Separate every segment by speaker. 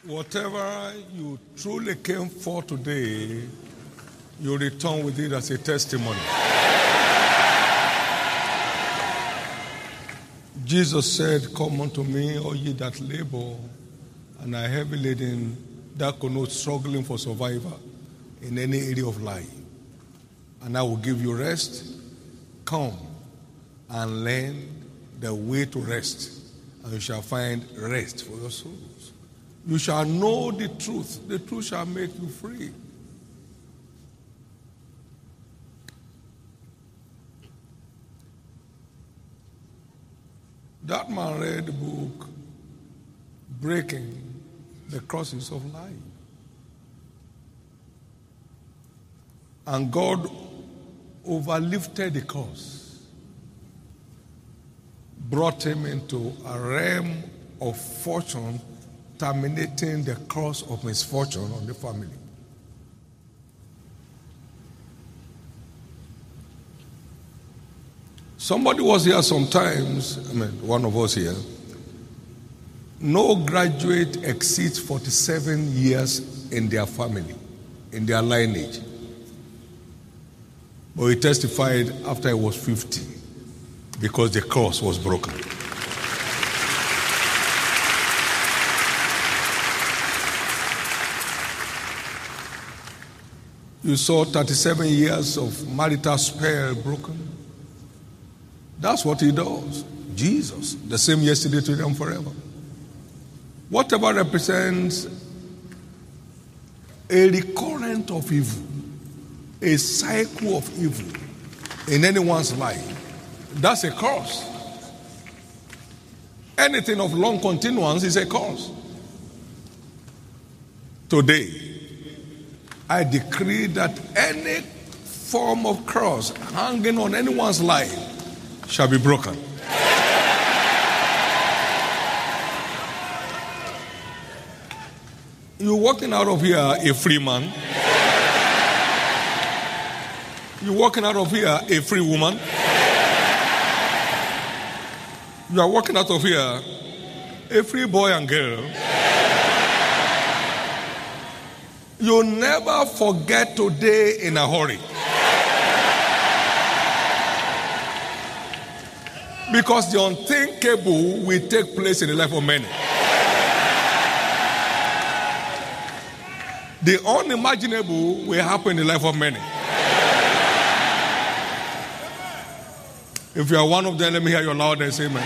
Speaker 1: Whatever you truly came for today, you return with it as a testimony. Jesus said, "Come unto me, all ye that labor and are heavy laden, that connotes struggling for survival in any area of life, and I will give you rest. Come and learn the way to rest, and you shall find rest for your souls. You shall know the truth shall make you free." That man read the book, Breaking the Crosses of Life. And God overlifted the cross, brought him into a realm of fortune, terminating the cross of misfortune on the family. Somebody was here sometimes, one of us here. No graduate exceeds 47 years in their family, in their lineage. But he testified after he was 50 because the cross was broken. You saw 37 years of marital spell broken. That's what he does. Jesus, the same yesterday, today, and forever. Whatever represents a recurrent of evil, a cycle of evil in anyone's life, that's a curse. Anything of long continuance is a curse. Today, I decree that any form of curse hanging on anyone's life shall be broken. You're walking out of here a free man. You're walking out of here a free woman. You are walking out of here a free boy and girl. You'll never forget today in a hurry. Because the unthinkable will take place in the life of many. The unimaginable will happen in the life of many. If you are one of them, let me hear your loudest amen.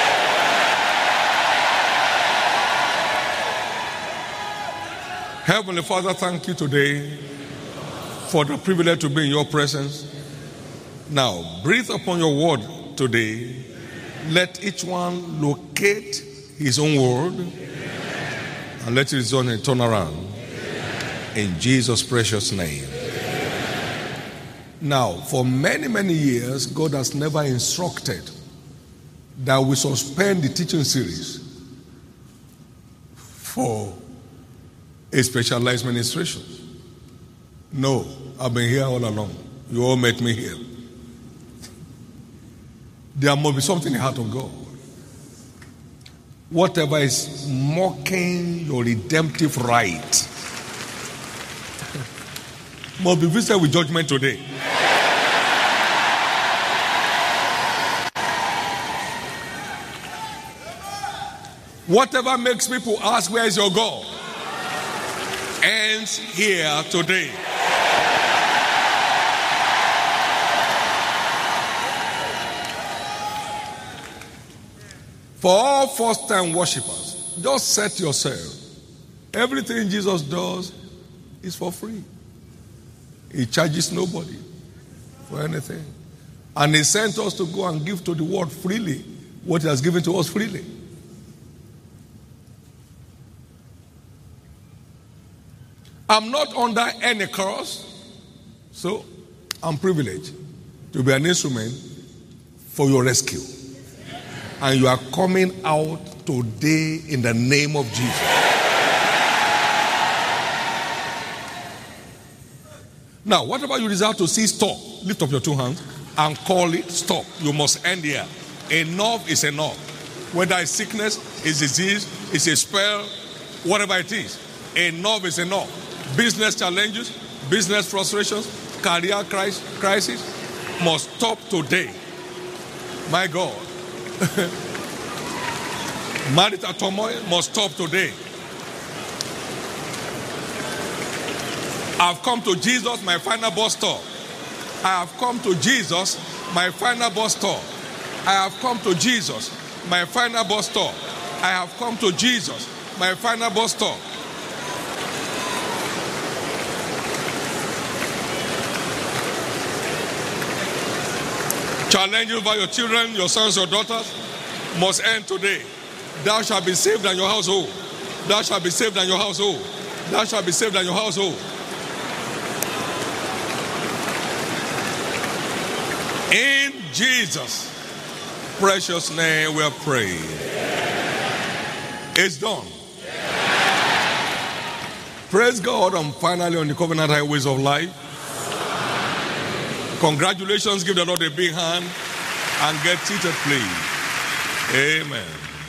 Speaker 1: Heavenly Father, thank you today for the privilege to be in your presence. Now, breathe upon your word today. Let each one locate his own word and let it result in a turnaround. In Jesus' precious name. Now, for many, many years, God has never instructed that we suspend the teaching series for a specialized ministration. No, I've been here all along. You all met me here. There must be something in the heart of God. Whatever is mocking your redemptive right must be visited with judgment today. Whatever makes people ask, "Where is your God?" ends here today. For all first-time worshippers, just set yourself. Everything Jesus does is for free. He charges nobody for anything. And he sent us to go and give to the world freely what he has given to us freely. I'm not under any curse, so I'm privileged to be an instrument for your rescue. And you are coming out today in the name of Jesus. Now, whatever you desire to see, stop. Lift up your two hands and call it stop. You must end here. Enough is enough. Whether it's sickness, it's disease, it's a spell, whatever it is. Enough is enough. Business challenges, business frustrations, career crisis must stop today. My God. Marital turmoil must stop today. I've come to Jesus, my final bus stop. I have come to Jesus, my final bus stop. I have come to Jesus, my final bus stop. I have come to Jesus, my final bus stop. Challenges over your children, your sons, your daughters must end today. Thou shalt be saved and your household. Thou shalt be saved and your household. Thou shalt be saved and your household. In Jesus' precious name we are praying. It's done. Praise God, I'm finally on the covenant highways of life. Congratulations, give the Lord a big hand and get seated, please. Amen.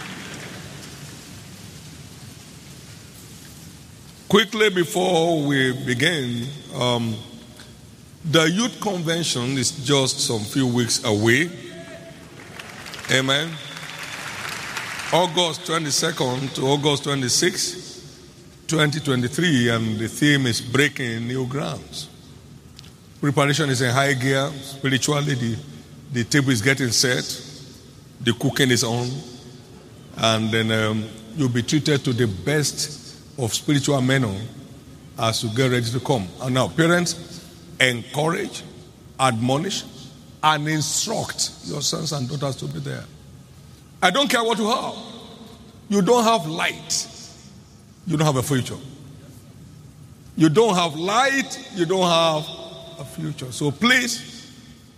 Speaker 1: Quickly before we begin, the youth convention is just some few weeks away. Amen. August 22nd to August 26th, 2023, and the theme is breaking new grounds. Preparation is in high gear. Spiritually, the table is getting set. The cooking is on. And then you'll be treated to the best of spiritual menu as you get ready to come. And now, parents, encourage, admonish, and instruct your sons and daughters to be there. I don't care what you have. You don't have light. You don't have a future. You don't have light. You don't have a future. So please,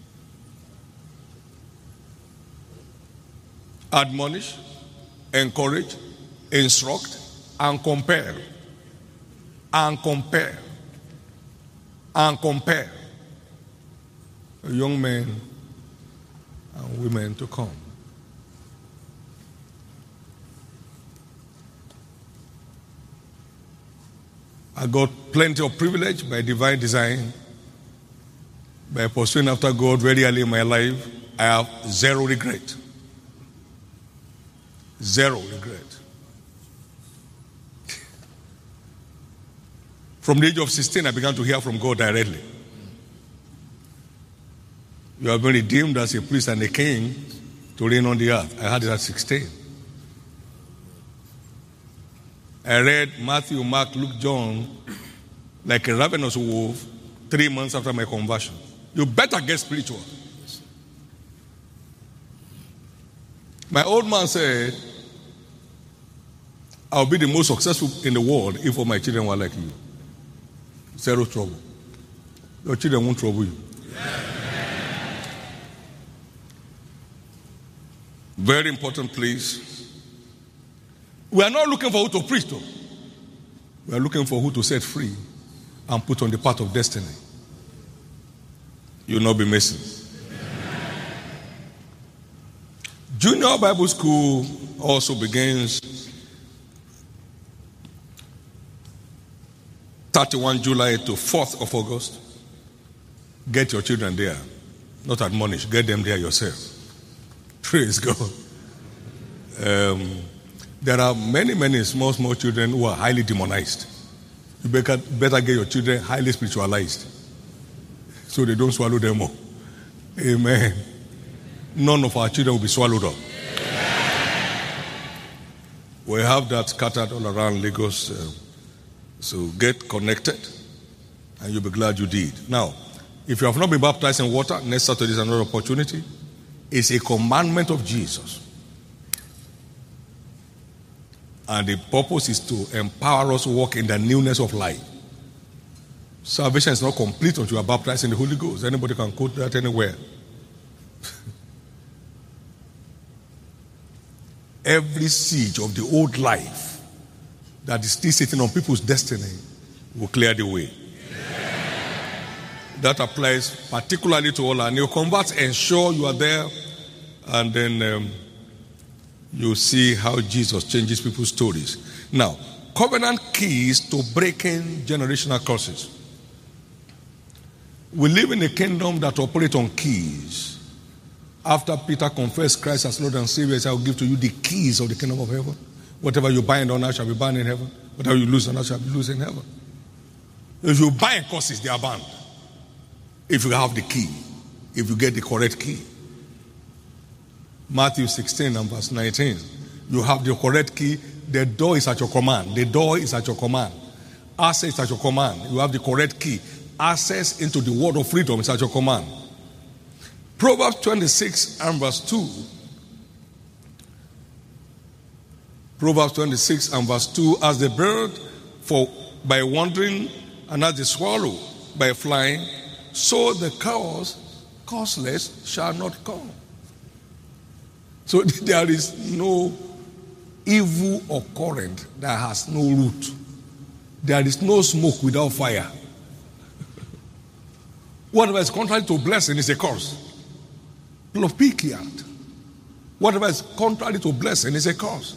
Speaker 1: admonish, encourage, instruct, and compare. And compare. And compare young men and women to come. I got plenty of privilege by divine design, by pursuing after God very early in my life. I have zero regret. Zero regret. From the age of 16, I began to hear from God directly. You have been redeemed as a priest and a king to reign on the earth. I had it at 16. I read Matthew, Mark, Luke, John like a ravenous wolf 3 months after my conversion. You better get spiritual. My old man said, I'll be the most successful in the world if all my children were like you. Zero trouble. Your children won't trouble you. Very important, please. We are not looking for who to preach to. We are looking for who to set free and put on the path of destiny. You will not be missing. Junior Bible School also begins 31 July to 4th of August. Get your children there. Not admonish. Get them there yourself. Praise God. There are many small children who are highly demonized. You better get your children highly spiritualized so they don't swallow them up. Amen. None of our children will be swallowed up. We have that scattered all around Lagos. So get connected and you'll be glad you did. Now, if you have not been baptized in water, next Saturday is another opportunity. It's a commandment of Jesus. And the purpose is to empower us to walk in the newness of life. Salvation is not complete until you are baptized in the Holy Ghost. Anybody can quote that anywhere. Every siege of the old life that is still sitting on people's destiny will clear the way. That applies particularly to all our new converts. Ensure you are there, and then you'll see how Jesus changes people's stories. Now, covenant keys to breaking generational curses. We live in a kingdom that operates on keys. After Peter confessed Christ as Lord and Savior, he said, I will give to you the keys of the kingdom of heaven. Whatever you bind on earth shall be bound in heaven. Whatever you loose on earth shall be loose in heaven. If you bind curses, they are bound. If you have the key, if you get the correct key. Matthew 16 and verse 19. You have the correct key. The door is at your command. The door is at your command. Access is at your command. You have the correct key. Access into the word of freedom is at your command. Proverbs 26 and verse 2. Proverbs 26 and verse 2. As the bird by wandering, and as the swallow by flying, so the causeless shall not come. So there is no evil or current that has no root. There is no smoke without fire. Whatever is contrary to blessing is a curse. Whatever is contrary to blessing is a curse.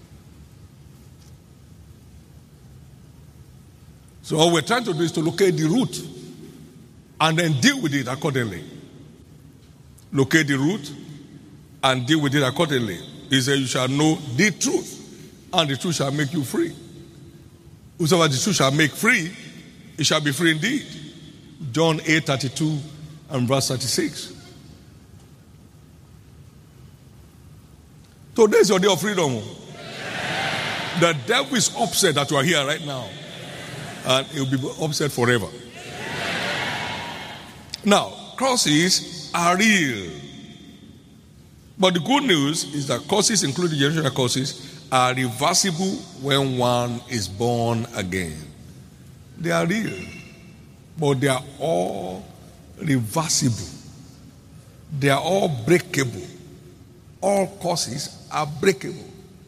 Speaker 1: So all we're trying to do is to locate the root and then deal with it accordingly. Locate the root and deal with it accordingly. He said, you shall know the truth, and the truth shall make you free. Whosoever the truth shall make free, it shall be free indeed. John 8:32 and verse 36. Today is your day of freedom. The devil is upset that you are here right now. And he will be upset forever. Now, curses are real. But the good news is that curses, including generational curses, are reversible when one is born again. They are real. But they are all reversible. They are all breakable. All curses are breakable.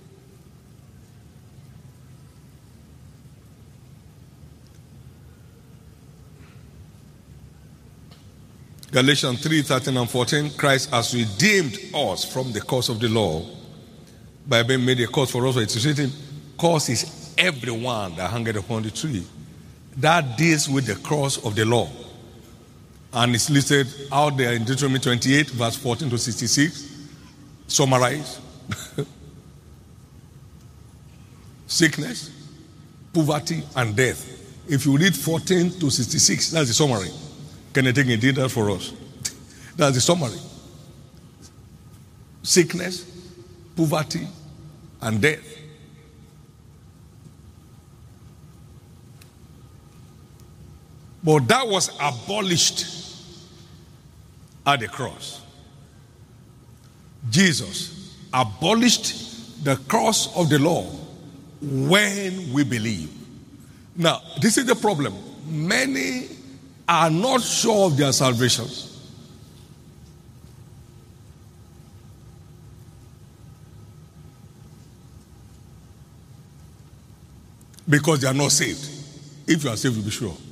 Speaker 1: Galatians 3:13 and 14, Christ has redeemed us from the curse of the law by being made a curse for us. It is written, curse is everyone that hangeth upon the tree. That deals with the cross of the law. And it's listed out there in Deuteronomy 28, verse 14 to 66. Summarize. Sickness, poverty, and death. If you read 14 to 66, that's the summary. Kenneth Hagin did that for us. That's the summary. Sickness, poverty, and death. But that was abolished at the cross. Jesus abolished the curse of the law when we believe. Now, this is the problem. Many are not sure of their salvation. Because they are not saved. If you are saved, you'll be sure.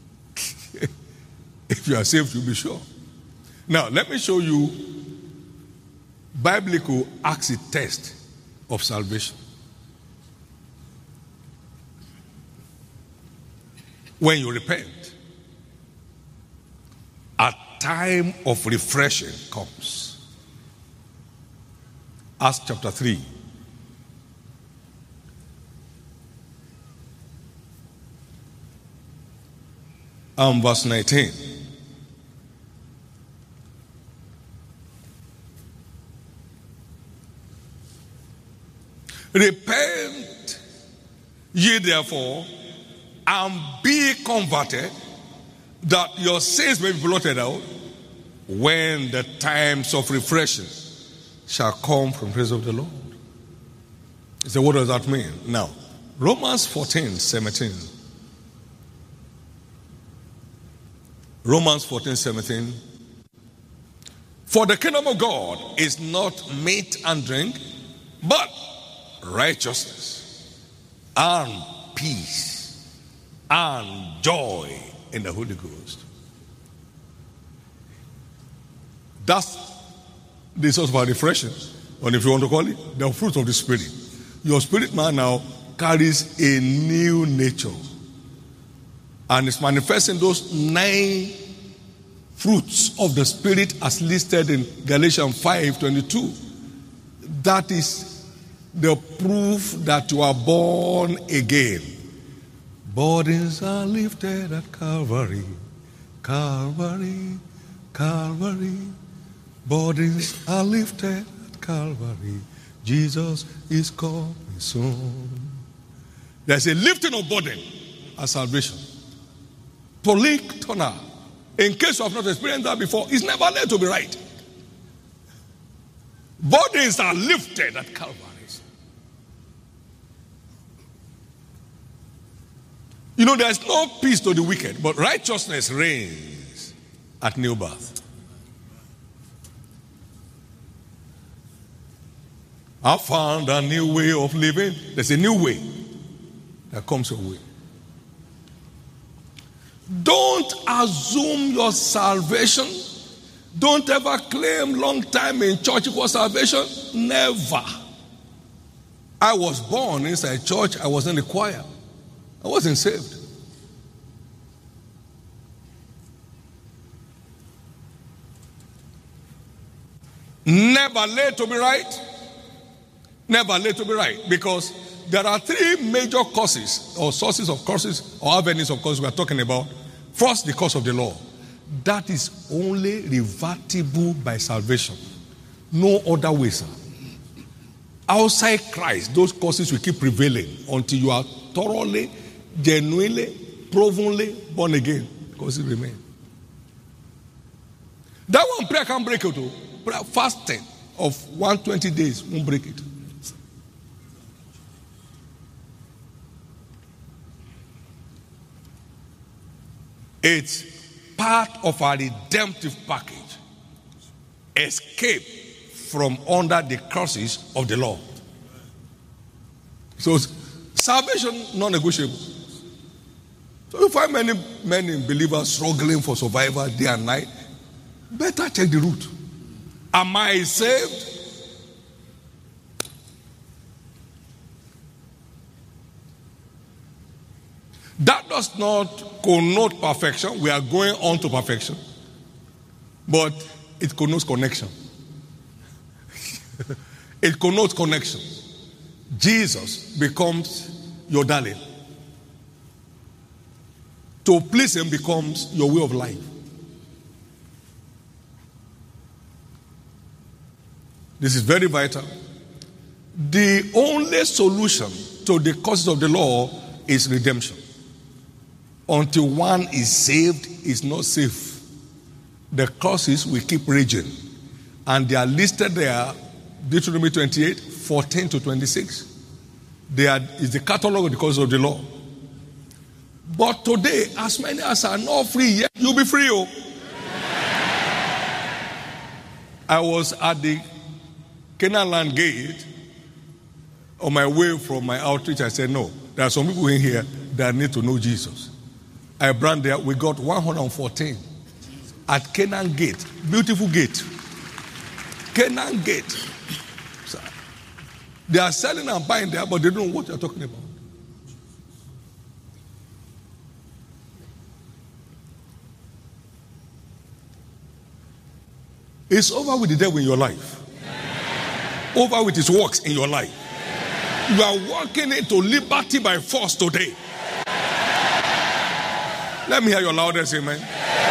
Speaker 1: If you are saved, you'll be sure. Now, let me show you biblical acid test of salvation. When you repent, a time of refreshing comes. Acts chapter 3. Verse 19. Repent ye therefore and be converted, that your sins may be blotted out, when the times of refreshing shall come from the presence of the Lord. So what does that mean? Now, Romans 14:17. Romans 14:17. For the kingdom of God is not meat and drink, but righteousness and peace and joy in the Holy Ghost. That's the source of our refreshing. And if you want to call it, the fruit of the Spirit. Your spirit man now carries a new nature. And it's manifesting those 9 fruits of the Spirit as listed in Galatians 5:22. That is the proof that you are born again. Burdens are lifted at Calvary, Calvary, Calvary. Burdens are lifted at Calvary. Jesus is coming soon. There's a lifting of burden at salvation. Polyktona. In case you have not experienced that before, it's never late to be right. Burdens are lifted at Calvary. You know, there's no peace to the wicked, but righteousness reigns at new birth. I found a new way of living. There's a new way that comes your way. Don't assume your salvation. Don't ever claim long time in church for salvation. Never. I was born inside church. I was in the choir. I wasn't saved. Never late to be right. Never late to be right. Because there are 3 major causes or sources of causes or avenues of causes we are talking about. First, the cause of the law. That is only revertible by salvation. No other way, sir. Outside Christ, those causes will keep prevailing until you are thoroughly, genuinely, provenly born again. Because it remains. That one prayer can't break it. Prayer fasting of 120 days won't break it. It's part of our redemptive package. Escape from under the curses of the law. So salvation non-negotiable. So you find many believers struggling for survival day and night. Better check the root. Am I saved? That does not connote perfection. We are going on to perfection. But it connotes connection. It connotes connection. Jesus becomes your darling. To please him becomes your way of life. This is very vital. The only solution to the causes of the law is redemption. Until one is saved, is not safe. The causes will keep raging. And they are listed there, Deuteronomy 28, 14 to 26. Is the catalog of the causes of the law. But today, as many as are not free yet, you'll be free. Oh. I was at the Canaan Land Gate on my way from my outreach. I said, no, there are some people in here that need to know Jesus. I ran there. We got 114 at Canaan Gate. Beautiful gate. Canaan Gate. So, they are selling and buying there, but they don't know what you're talking about. It's over with the devil in your life. Over with his works in your life. You are walking into liberty by force today. Let me hear your loudest amen.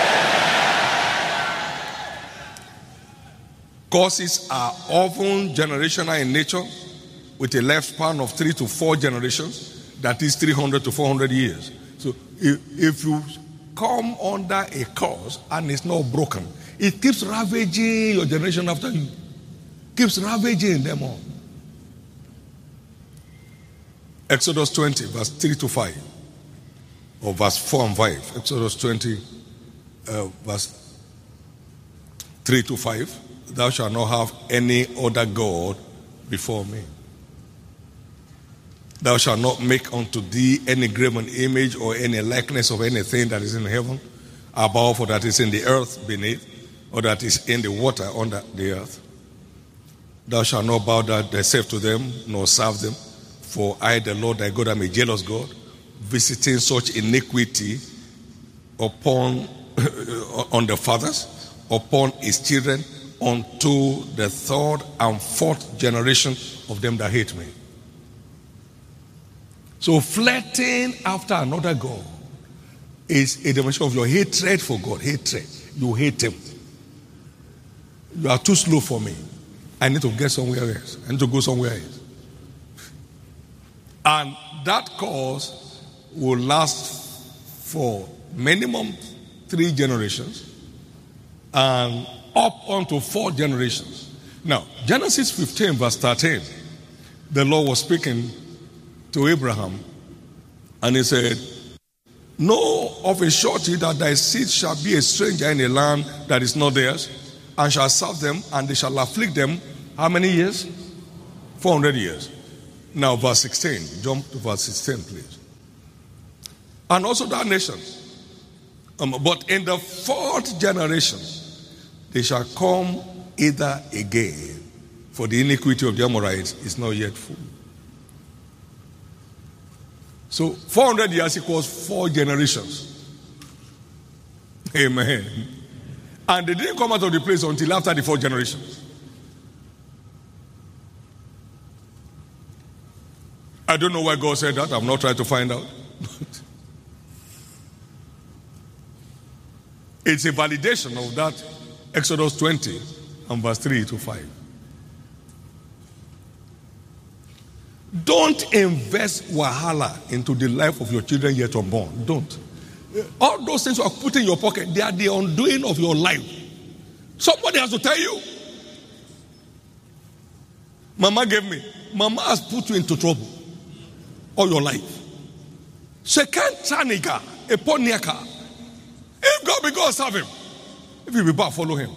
Speaker 1: Causes are often generational in nature, with a lifespan of 3 to 4 generations, that is 300 to 400 years. So if you come under a cause and it's not broken, it keeps ravaging your generation after you. Keeps ravaging them all. Exodus 20, verse 3 to 5. Or verse 4 and 5. Exodus 20, verse 3 to 5. Thou shalt not have any other God before me. Thou shalt not make unto thee any graven image or any likeness of anything that is in heaven above, or that is in the earth beneath, or that is in the water under the earth. Thou shalt not bow down thyself to them, nor serve them. For I, the Lord thy God, am a jealous God, visiting such iniquity upon on the fathers, upon his children, unto the third and fourth generation of them that hate me. So flirting after another God is a demonstration of your hatred for God. Hatred. You hate him. You are too slow for me. I need to get somewhere else. I need to go somewhere else. And that cause will last for minimum 3 generations and up onto 4 generations. Now, Genesis 15 verse 13, the Lord was speaking to Abraham, and he said, know of a surety that thy seed shall be a stranger in a land that is not theirs, and shall serve them, and they shall afflict them. How many years? 400 years. Now verse 16. Jump to verse 16, please. And also that nation. But in the 4th generation, they shall come hither again, for the iniquity of the Amorites is not yet full. So 400 years equals 4 generations. Amen. And they didn't come out of the place until after the 4th generation. I don't know why God said that. I'm not trying to find out. It's a validation of that Exodus 20 and verse 3 to 5. Don't invest wahala into the life of your children yet unborn. Don't. All those things you are putting in your pocket, they are the undoing of your life. Somebody has to tell you. Mama gave me. Mama has put you into trouble all your life. Second Chanika, a poniaka. If God be God, serve him. If you be bad, follow him.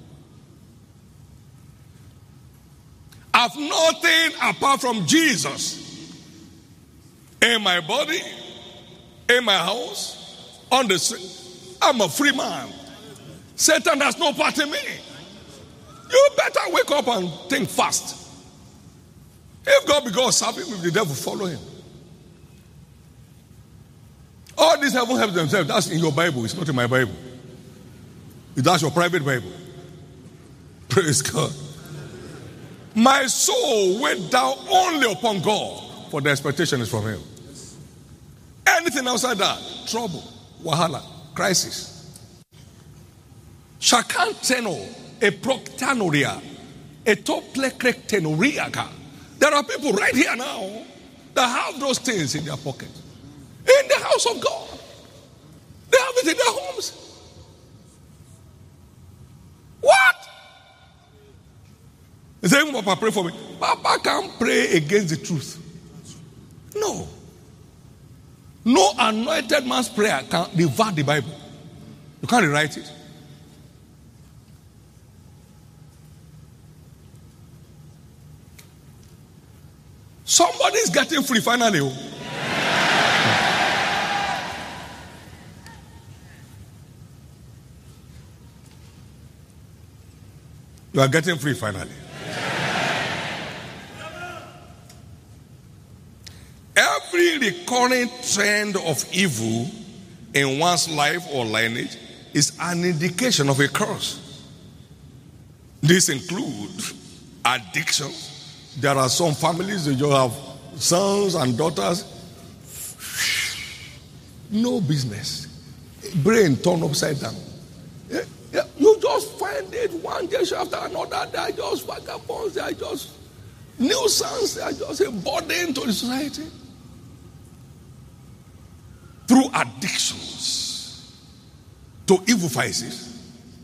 Speaker 1: I've nothing apart from Jesus in my body, in my house, on the street. I'm a free man. Satan has no part in me. You better wake up and think fast. If God be God, serve him. If the devil, follow him. All these haven't helped themselves. That's in your Bible. It's not in my Bible. That's your private Bible. Praise God. My soul wait down only upon God, for the expectation is from him. Anything outside that, trouble, wahala, crisis. Shakanteno, a proctanoria, a toplecrectenoria. There are people right here now that have those things in their pocket. In the house of God. They have it in their homes. What? They say, Papa, pray for me. Papa can't pray against the truth. No. No anointed man's prayer can revert the Bible. You can't rewrite it. Somebody is getting free finally. You are getting free finally. Every recurring trend of evil in one's life or lineage is an indication of a curse. This includes addiction. There are some families that you have sons and daughters. No business. Brain turned upside down. You just find it one generation after another. They are just vagabonds. They are just nuisance. They are just a burden to the society. Through addictions to evil vices.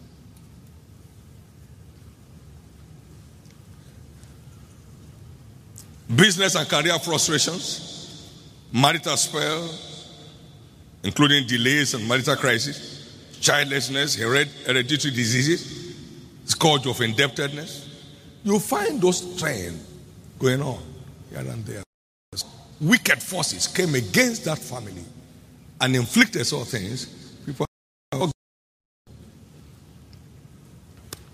Speaker 1: Business and career frustrations. Marital spell, including delays and marital crisis. Childlessness, hereditary diseases, scourge of indebtedness. You find those trends going on here and there. Wicked forces came against that family and inflicted such things. People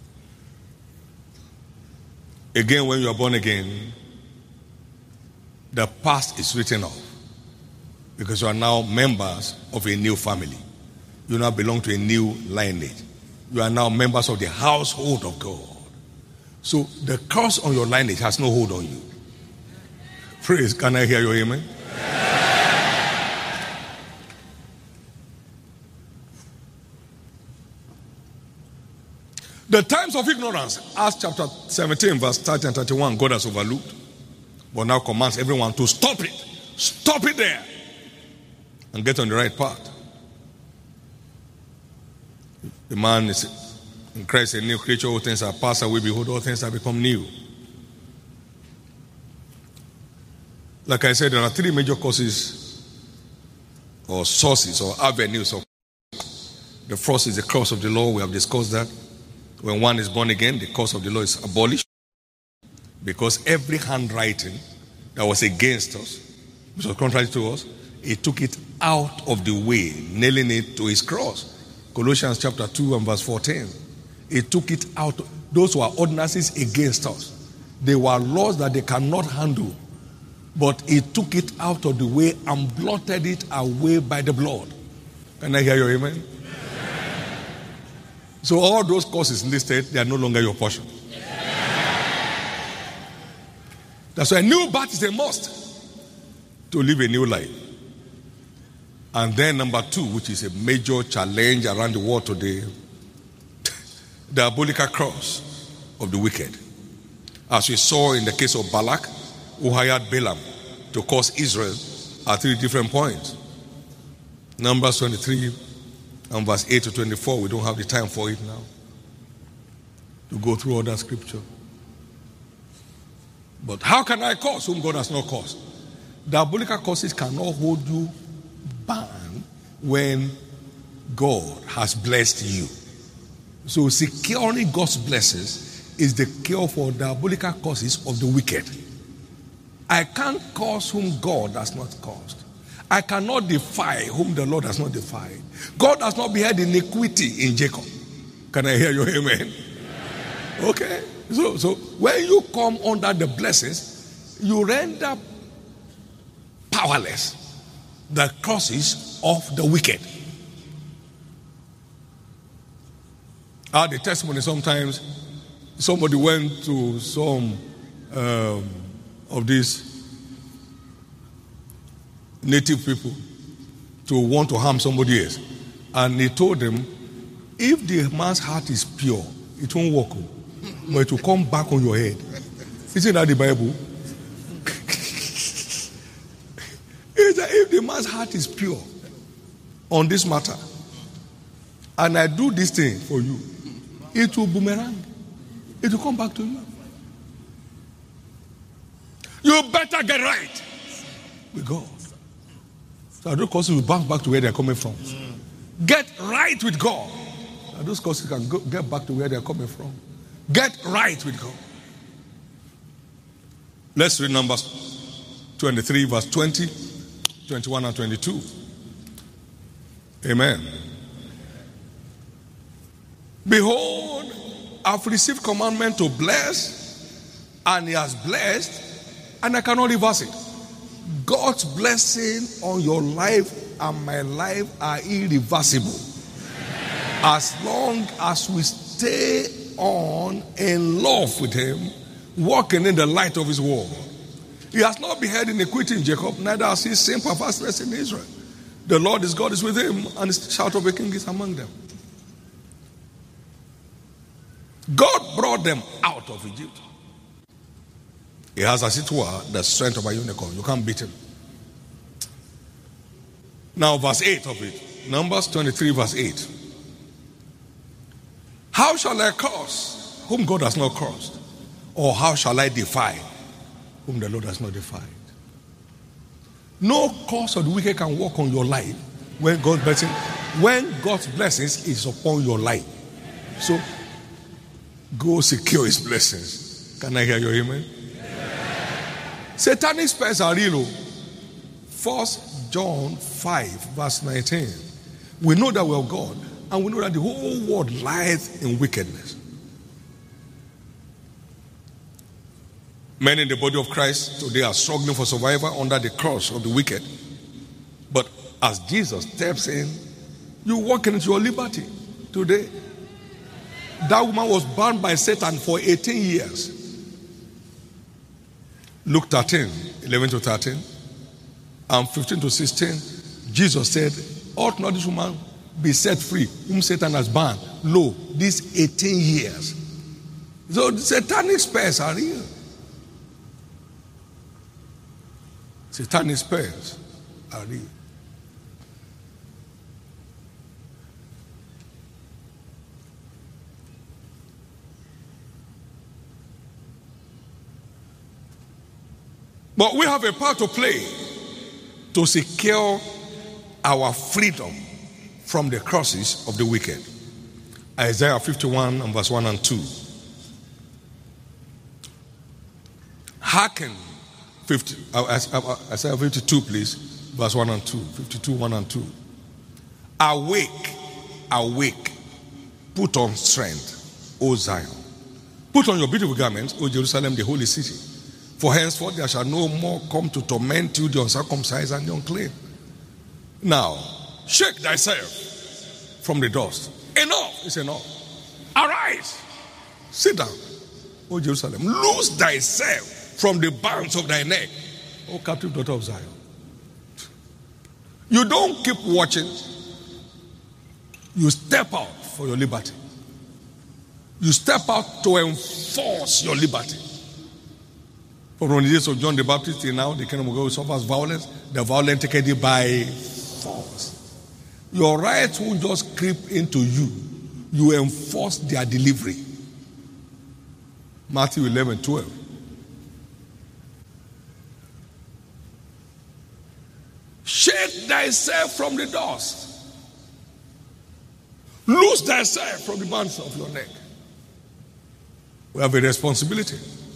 Speaker 1: again, when you are born again, the past is written off because you are now members of a new family. You now belong to a new lineage. You are now members of the household of God. So the curse on your lineage has no hold on you. Praise. Can I hear your amen? The times of ignorance, Acts chapter 17, verse 30 and 31, God has overlooked, but now commands everyone to stop it. Stop it there and get on the right path. The man is in Christ a new creature. All things are passed away. Behold, all things have become new. Like I said, there are three major causes or sources or avenues of. The first is the curse of the law. We have discussed that. When one is born again, the curse of the law is abolished because every handwriting that was against us, which was contrary to us, he took it out of the way, nailing it to his cross. Colossians chapter 2 and verse 14. He took it out. Those were ordinances against us. They were laws that they cannot handle. But he took it out of the way and blotted it away by the blood. Can I hear your amen? So all those causes listed, they are no longer your portion. That's why a new birth is a must to live a new life. And then number two, which is a major challenge around the world today, the diabolical cross of the wicked. As we saw in the case of Balak, who hired Balaam to curse Israel at three different points. Numbers 23 and verse 8 to 24. We don't have the time for it now to go through all that scripture. But how can I curse whom God has not cursed? Diabolical curses cannot hold you bound when God has blessed you. So securing God's blessings is the cure for diabolical curses of the wicked. I can't curse whom God has not cursed. I cannot defy whom the Lord has not defied. God has not beheld iniquity in Jacob. Can I hear your amen? Okay. So when you come under the blessings, you render powerless the curses of the wicked. I had a testimony sometimes. Somebody went to some of these native people to want to harm somebody else. And he told them, if the man's heart is pure, it won't work. But it will come back on your head. Isn't that the Bible? If the man's heart is pure on this matter, and I do this thing for you, it will boomerang. It will come back to you. You better get right with God. So those causes will bounce back to where they're coming from. Get right with God. So those causes can get back to where they're coming from. Get right with God. Let's read Numbers 23, verse 20, 21, and 22. Amen. Behold, I've received commandment to bless, and he has blessed, and I cannot reverse it. God's blessing on your life and my life are irreversible. As long as we stay on in love with him, walking in the light of his word. He has not beheld iniquity in Jacob, neither has he seen perverseness in Israel. The Lord his God is with him, and his shout of a king is among them. God brought them out of Egypt. He has, as it were, the strength of a unicorn. You can't beat him. Now, verse 8 of it. Numbers 23, verse 8. How shall I curse whom God has not cursed? Or how shall I defy whom the Lord has not defied? No curse of the wicked can work on your life when God's blessings is upon your life. So, go secure his blessings. Can I hear your amen? Satanic spells are real. 1 John 5, verse 19. We know that we are God, and we know that the whole world lies in wickedness. Many in the body of Christ today are struggling for survival under the curse of the wicked. But as Jesus steps in, you walk into your liberty today. That woman was bound by Satan for 18 years. Luke 13, 11 to 13, and 15 to 16, Jesus said, ought not this woman be set free, whom Satan has bound? Lo, these 18 years. So the satanic spells are real. Satanic spells are real. But we have a part to play to secure our freedom from the curses of the wicked. Isaiah 51 and verse 1 and 2. Hearken, Isaiah 52 please, verse 1 and 2. 52, 1 and 2. Awake, awake, put on strength, O Zion. Put on your beautiful garments, O Jerusalem, the holy city. For henceforth there shall no more come to torment you the uncircumcised and the unclean. Now, shake thyself from the dust. Enough is enough. Arise, sit down, O Jerusalem. Loose thyself from the bands of thy neck, O captive daughter of Zion. You don't keep watching. You step out for your liberty. You step out to enforce your liberty. From the days of John the Baptist till now, the kingdom of God suffers violence. The violent take it by force. Your rights won't just creep into you. You enforce their delivery. Matthew 11, 12. Shake thyself from the dust. Loose thyself from the bands of your neck. We have a responsibility.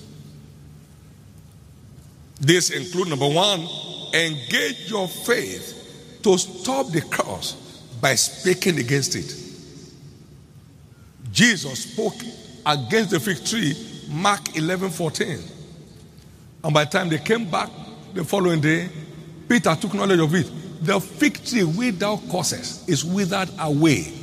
Speaker 1: This includes, number one, engage your faith to stop the curse by speaking against it. Jesus spoke against the fig tree, Mark 11:14. And by the time they came back the following day, Peter took knowledge of it. The fig tree without causes is withered away.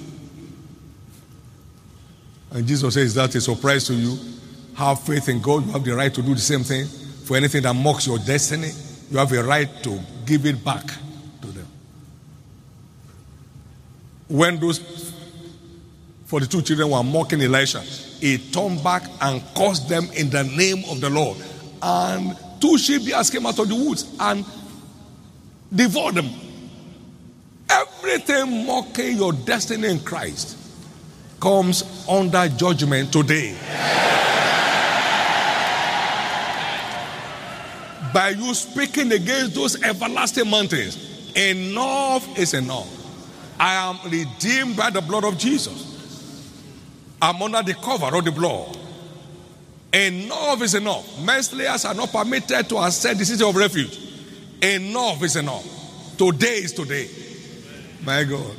Speaker 1: And Jesus says, is that a surprise to you? Have faith in God. You have the right to do the same thing. For anything that mocks your destiny, you have a right to give it back to them. When those 42 children were mocking Elisha, he turned back and cursed them in the name of the Lord. And 2 she-bears came out of the woods and devoured them. Everything mocking your destiny in Christ comes under judgment today. By you speaking against those everlasting mountains, enough is enough. I am redeemed by the blood of Jesus. I'm under the cover of the blood. Enough is enough. Menslayers are not permitted to ascend the city of refuge. Enough is enough. Today is today. My God.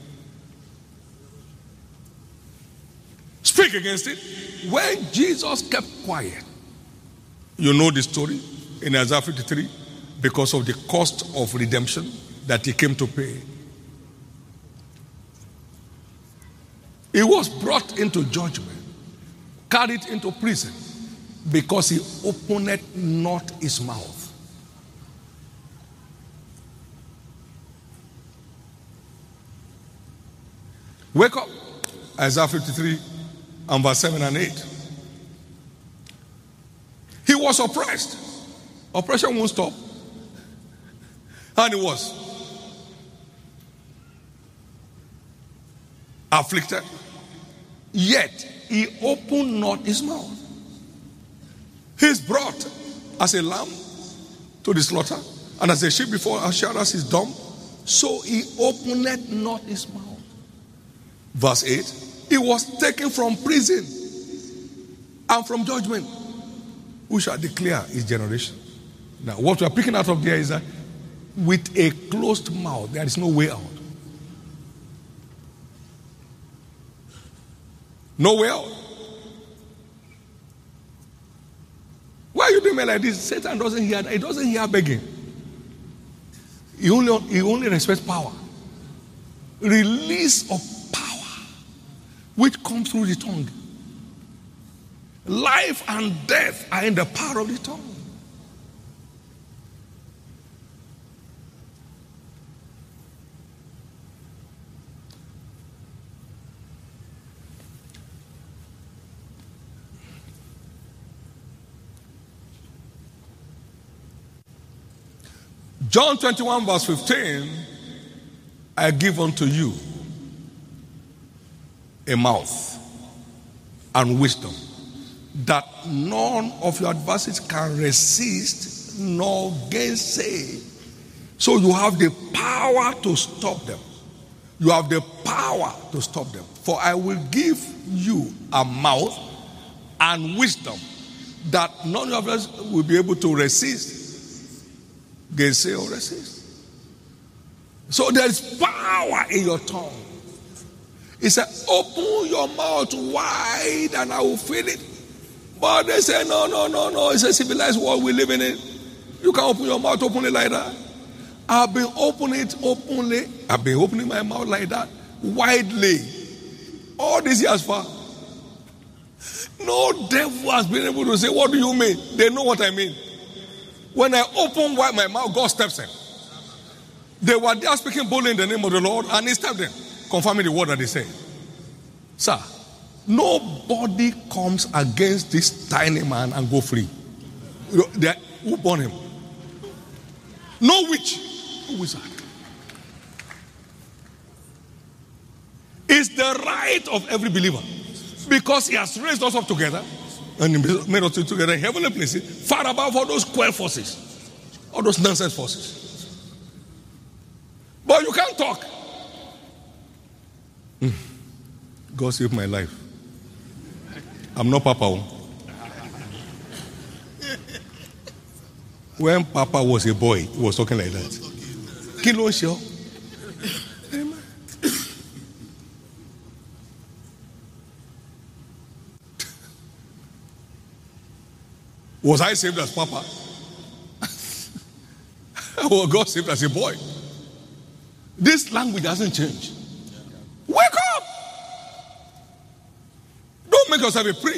Speaker 1: Speak against it. When Jesus kept quiet, you know the story in Isaiah 53, because of the cost of redemption that he came to pay. He was brought into judgment, carried into prison, because he opened not his mouth. Wake up. Isaiah 53 and verse 7 and 8. He was oppressed. Oppression won't stop. And he was afflicted. Yet he opened not his mouth. He is brought as a lamb to the slaughter, and as a sheep before her shearers is dumb, so he opened not his mouth. Verse 8, he was taken from prison and from judgment. Who shall declare his generation? Now, what we are picking out of there is that with a closed mouth, there is no way out. No way out. Why are you doing me like this? Satan doesn't hear that. He doesn't hear begging. He only respects power. Release of power, which comes through the tongue. Life and death are in the power of the tongue. John 21 verse 15, I give unto you a mouth and wisdom, that none of your adversaries can resist nor gainsay. So you have the power to stop them. You have the power to stop them. For I will give you a mouth and wisdom that none of us will be able to resist, gainsay or resist. So there is power in your tongue. He said, open your mouth wide and I will fill it. But they say, no. It's a civilized world we live in. You can't open your mouth openly like that. I've been opening it openly. I've been opening my mouth like that widely all these years far. No devil has been able to say, what do you mean? They know what I mean. When I open wide my mouth, God steps in. They were there speaking boldly in the name of the Lord, and he stepped in, confirming the word that they say. Sir, nobody comes against this tiny man and go free. Who born him? No witch, no wizard. It's the right of every believer, because he has raised us up together and he made us together in heavenly places, far above all those square forces, all those nonsense forces. But you can't talk. God saved my life. I'm not Papa. When Papa was a boy, he was talking like that. Kilo show. Was I saved as Papa? Or God saved as a boy? This language doesn't change. Wake up! Don't make yourself a prick.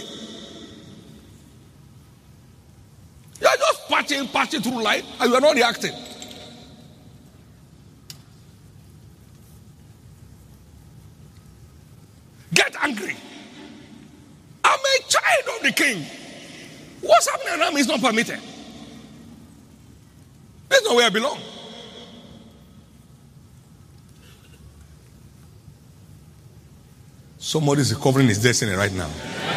Speaker 1: You are just patching through life and you are not reacting. Get angry. I'm a child of the king. What's happening around me is not permitted. This is not where I belong. Somebody is recovering his destiny right now.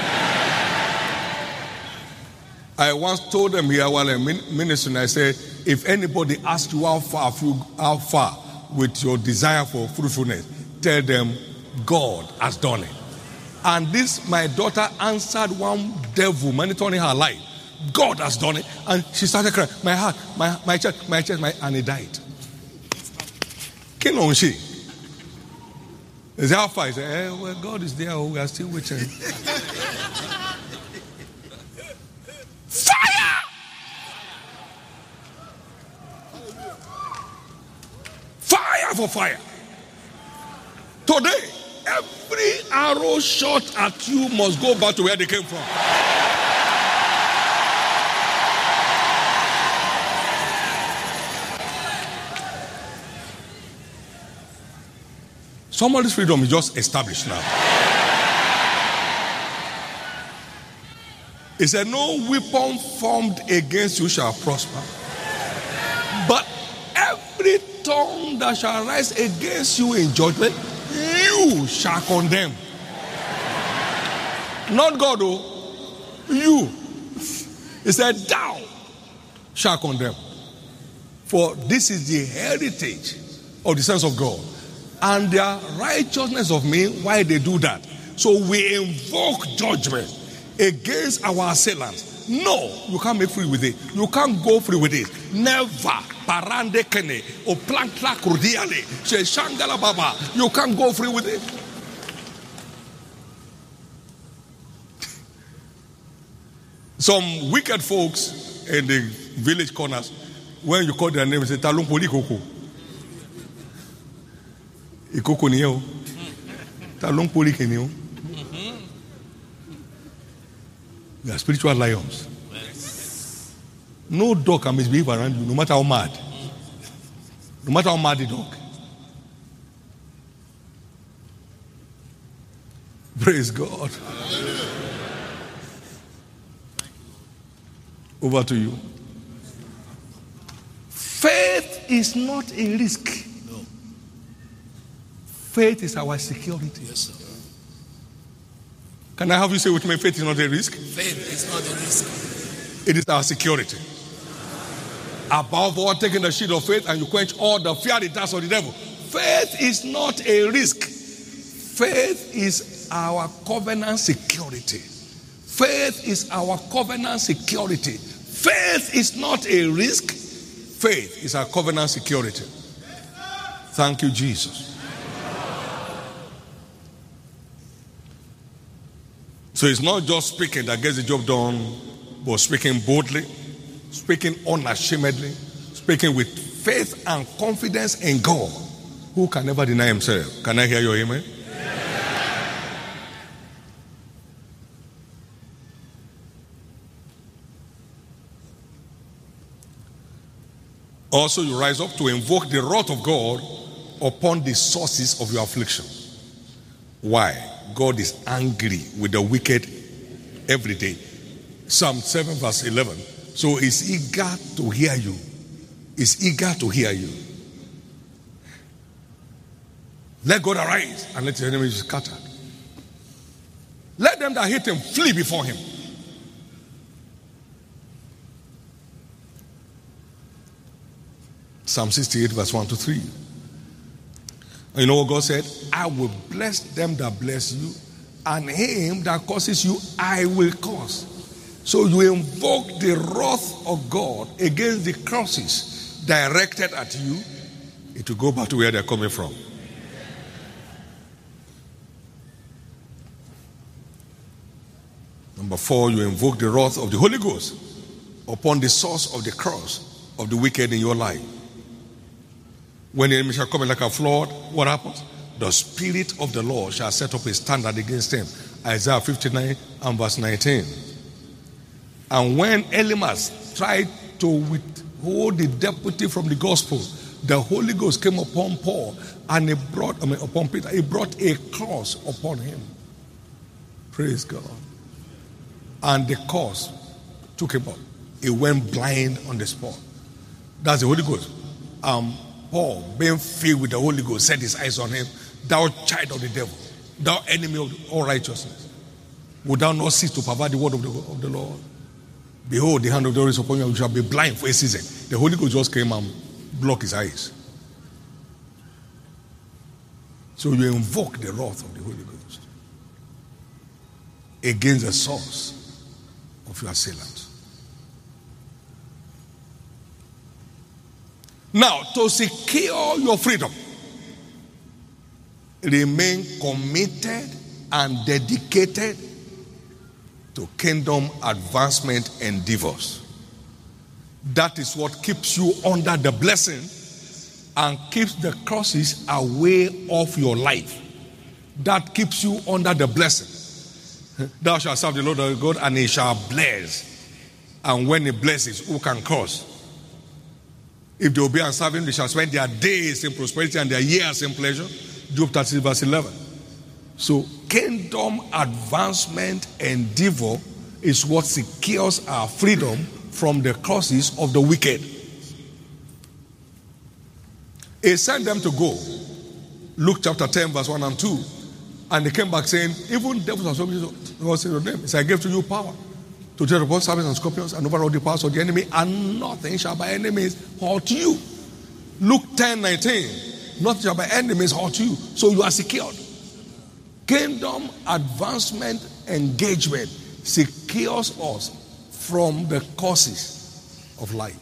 Speaker 1: I once told them here while I'm ministering, I said, if anybody asks you how far with your desire for fruitfulness, tell them God has done it. And this, my daughter answered one devil monitoring her life. God has done it. And she started crying. My heart, my chest, and he died. King on she. He said, how far? He said, well, God is there. We are still waiting. Fire! Fire for fire. Today, every arrow shot at you must go back to where they came from. Somebody's freedom is just established now. He said, no weapon formed against you shall prosper. But every tongue that shall rise against you in judgment, you shall condemn. Not God, oh, you. He said, thou shalt condemn. For this is the heritage of the sons of God, and their righteousness of me, why they do that. So we invoke judgment against our assailants. No, you can't make free with it. You can't go free with it. Never. Parande kene o plankla kurdiale she shangala baba. You can't go free with it. Some wicked folks in the village corners, when you call their name, say, Talung Poli Koko. Ikoko niyo. Talung Poli Kenyo. We are spiritual lions. No dog can misbehave around you, no matter how mad. No matter how mad the dog. Praise God. Over to you. Faith is not a risk.
Speaker 2: No.
Speaker 1: Faith is our security.
Speaker 2: Yes, sir.
Speaker 1: Can I have you say with me, faith is not a risk?
Speaker 2: Faith is not a risk.
Speaker 1: It is our security. Above all, taking the shield of faith and you quench all the fiery darts of the devil. Faith is not a risk. Faith is our covenant security. Faith is our covenant security. Faith is not a risk. Faith is our covenant security. Thank you, Jesus. So it's not just speaking that gets the job done, but speaking boldly, speaking unashamedly, speaking with faith and confidence in God, who can never deny himself. Can I hear your amen? Also, you rise up to invoke the wrath of God upon the sources of your affliction. Why? God is angry with the wicked every day. Psalm 7 verse 11. So he's eager to hear you. He's eager to hear you. Let God arise and let his enemies be scattered. Let them that hate him flee before him. Psalm 68 verse 1 to 3. And you know what God said? I will bless them that bless you, and him that curses you I will curse. So you invoke the wrath of God against the curses directed at you. It will go back to where they're coming from. Number 4, you invoke the wrath of the Holy Ghost upon the source of the curse of the wicked in your life. When the enemy shall come in like a flood, what happens? The Spirit of the Lord shall set up a standard against him. Isaiah 59 and verse 19. And when Elymas tried to withhold the deputy from the gospel, the Holy Ghost came upon Paul and he brought, upon Peter, he brought a curse upon him. Praise God. And the curse took him up. He went blind on the spot. That's the Holy Ghost. Paul, being filled with the Holy Ghost, set his eyes on him. Thou child of the devil, thou enemy of all righteousness, would thou not cease to pervert the word of the Lord? Behold, the hand of the Lord is upon you, and you shall be blind for a season. The Holy Ghost just came and blocked his eyes. So you invoke the wrath of the Holy Ghost against the source of your assailant. Now, to secure your freedom, remain committed and dedicated to kingdom advancement endeavors. That is what keeps you under the blessing and keeps the curses away of your life. That keeps you under the blessing. Thou shalt serve the Lord thy God, and he shall bless. And when he blesses, who can curse? If they obey and serve him, they shall spend their days in prosperity and their years in pleasure. Job 30 verse 11. So kingdom advancement endeavor is what secures our freedom from the curses of the wicked. He sent them to go. Luke chapter 10 verse 1 and 2. And they came back saying, even devils are subject to them. He said, I gave to you power to tread upon serpents and scorpions and over all the powers of the enemy, and nothing shall by enemies hurt you. Luke 10:19. Nothing shall by enemies hurt you. So you are secured. Kingdom advancement engagement secures us from the causes of life.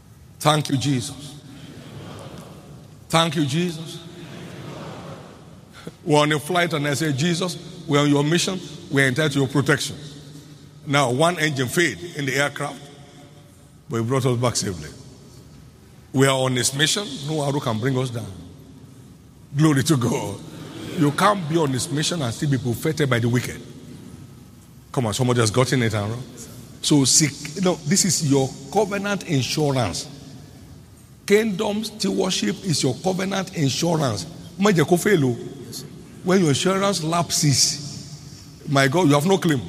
Speaker 1: Thank you, Jesus. Thank you, Jesus. We're on a flight and I say, Jesus, we're on your mission. We're entitled to your protection. Now, one engine failed in the aircraft, but he brought us back safely. We are on his mission. No arrow can bring us down. Glory to God. You can't be on his mission and still be buffeted by the wicked. Come on, somebody has gotten it wrong. So, this is your covenant insurance. Kingdom stewardship is your covenant insurance. When your insurance lapses, my God, you have no claim.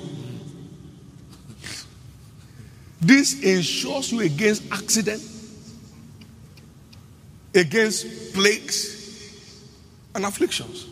Speaker 1: This insures you against accident, against plagues and afflictions.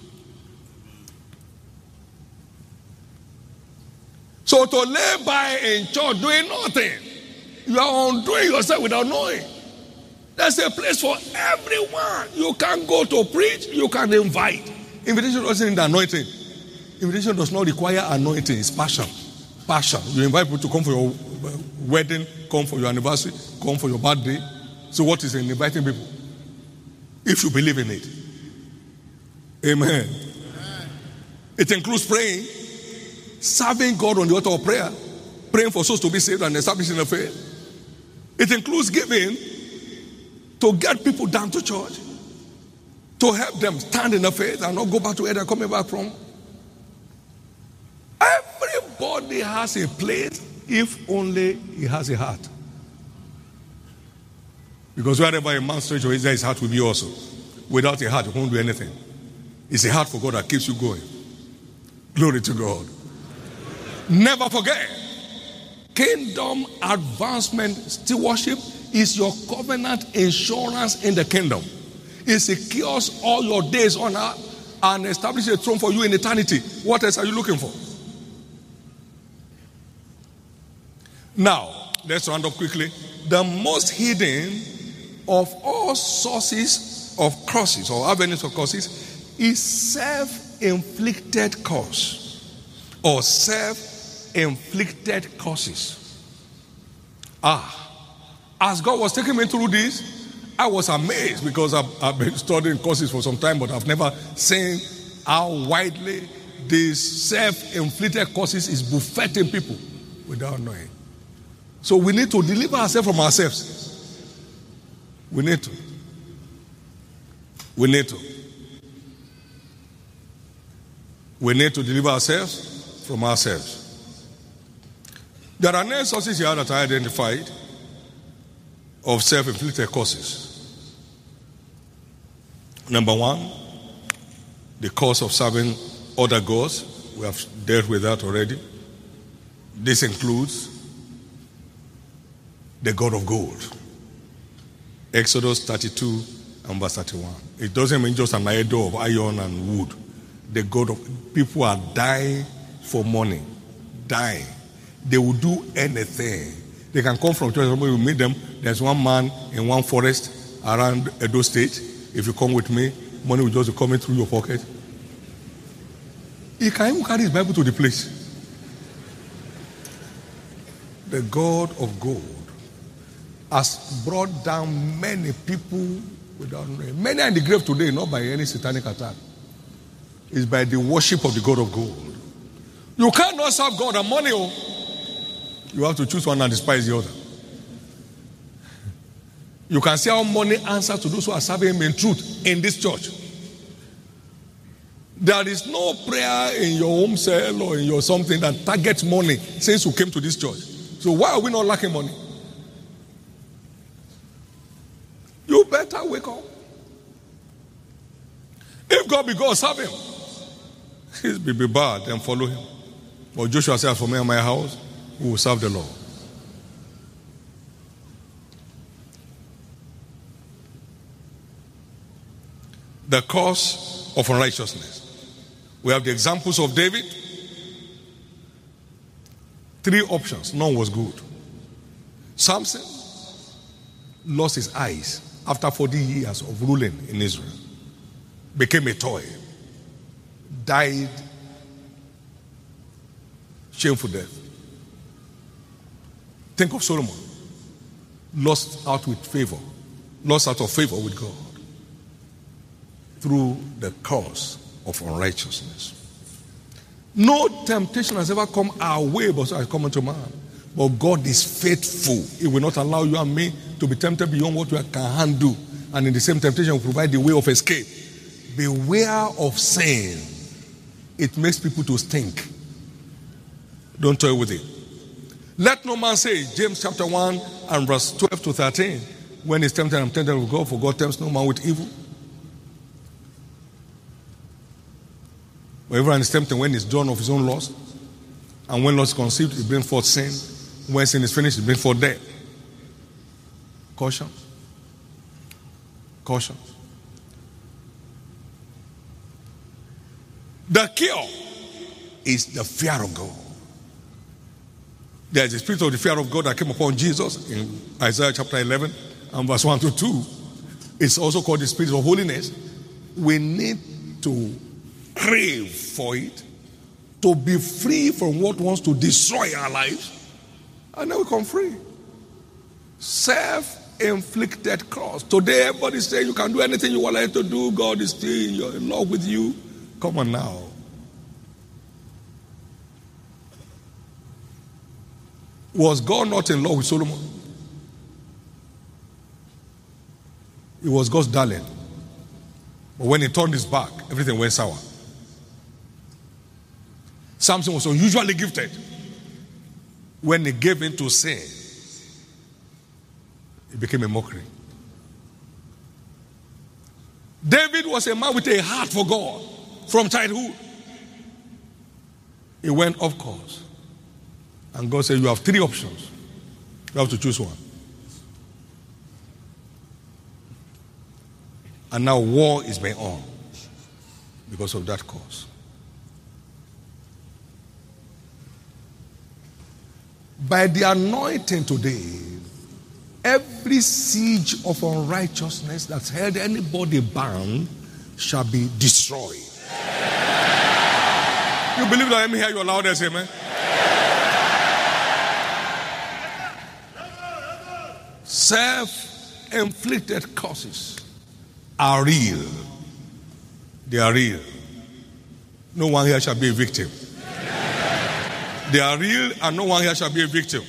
Speaker 1: So to lay by in church doing nothing, you are undoing yourself without knowing. There's a place for everyone. You can go to preach, you can invite. Invitation doesn't need anointing. Invitation does not require anointing, it's passion. Passion. You invite people to come for your wedding, come for your anniversary, come for your birthday. So what is in inviting people? If you believe in it. Amen. It includes praying, serving God on the altar of prayer, praying for souls to be saved and establishing the faith. It includes giving to get people down to church, to help them stand in the faith and not go back to where they're coming back from. Everybody has a place if only he has a heart. Because wherever a man stretches his, his heart will be also. Without a heart, you won't do anything. It's a heart for God that keeps you going. Glory to God. Never forget, kingdom advancement stewardship is your covenant insurance in the kingdom. It secures all your days on earth and establishes a throne for you in eternity. What else are you looking for? Now, let's round up quickly. The most hidden of all sources of curses or avenues of curses is self-inflicted curse or self-inflicted curses. As God was taking me through this, I was amazed because I've been studying curses for some time, but I've never seen how widely these self-inflicted curses is buffeting people without knowing. So we need to deliver ourselves from ourselves. We need to. We need to deliver ourselves from ourselves. There are 9 sources here that I identified of self-inflicted causes. Number 1, the cause of serving other gods. We have dealt with that already. This includes the God of gold. Exodus 32 and verse 31. It doesn't mean just an idol of iron and wood. The God of people are dying for money. Dying. They will do anything. They can come from church. Somebody will meet them. There's one man in one forest around Edo State. If you come with me, money will just be coming through your pocket. He can even carry his Bible to the place. The God of gold has brought down many people without knowing. Many are in the grave today, not by any satanic attack. It's by the worship of the God of gold. You cannot serve God and money. You have to choose one and despise the other. You can see how money answers to those who are serving him in truth in this church. There is no prayer in your home cell or in your something that targets money since you came to this church. So why are we not lacking money? You better wake up. If God be God, serve him. He's be bad, then follow him. But Joshua said, for me and my house, we will serve the Lord. The cause of unrighteousness. We have the examples of David. 3 options. None was good. Samson lost his eyes after 40 years of ruling in Israel. Became a toy. Died shameful death. Think of Solomon. Lost out of favor with God through the cause of unrighteousness. No temptation has ever come our way, but has come unto man. But God is faithful. He will not allow you and me to be tempted beyond what we can handle. And in the same temptation, will provide the way of escape. Beware of sin. It makes people to stink. Don't toy with it. Let no man say, James chapter 1 and verse 12 to 13, when he's tempted, I'm tempted with God, for God tempts no man with evil. But everyone is tempted when he's drawn of his own lust. And when lust is conceived, it brings forth sin. When sin is finished, it brings forth death. Caution. Caution. The cure is the fear of God. There is the spirit of the fear of God that came upon Jesus in Isaiah chapter 11 and verse 1 to 2. It's also called the spirit of holiness. We need to crave for it, to be free from what wants to destroy our lives, and then we come free. Self-inflicted cross. Today everybody say you can do anything you want to do. God is still in love with you. Come on now. Was God not in love with Solomon? He was God's darling. But when he turned his back, everything went sour. Samson was unusually gifted. When he gave in to sin, it became a mockery. David was a man with a heart for God from childhood. He went off course. And God said, you have three options. You have to choose one. And now war is going on because of that cause. By the anointing today, every siege of unrighteousness that's held anybody bound shall be destroyed. You believe that? Let me hear your loudest amen. Self-inflicted causes are real. They are real. No one here shall be a victim. They are real and no one here shall be a victim.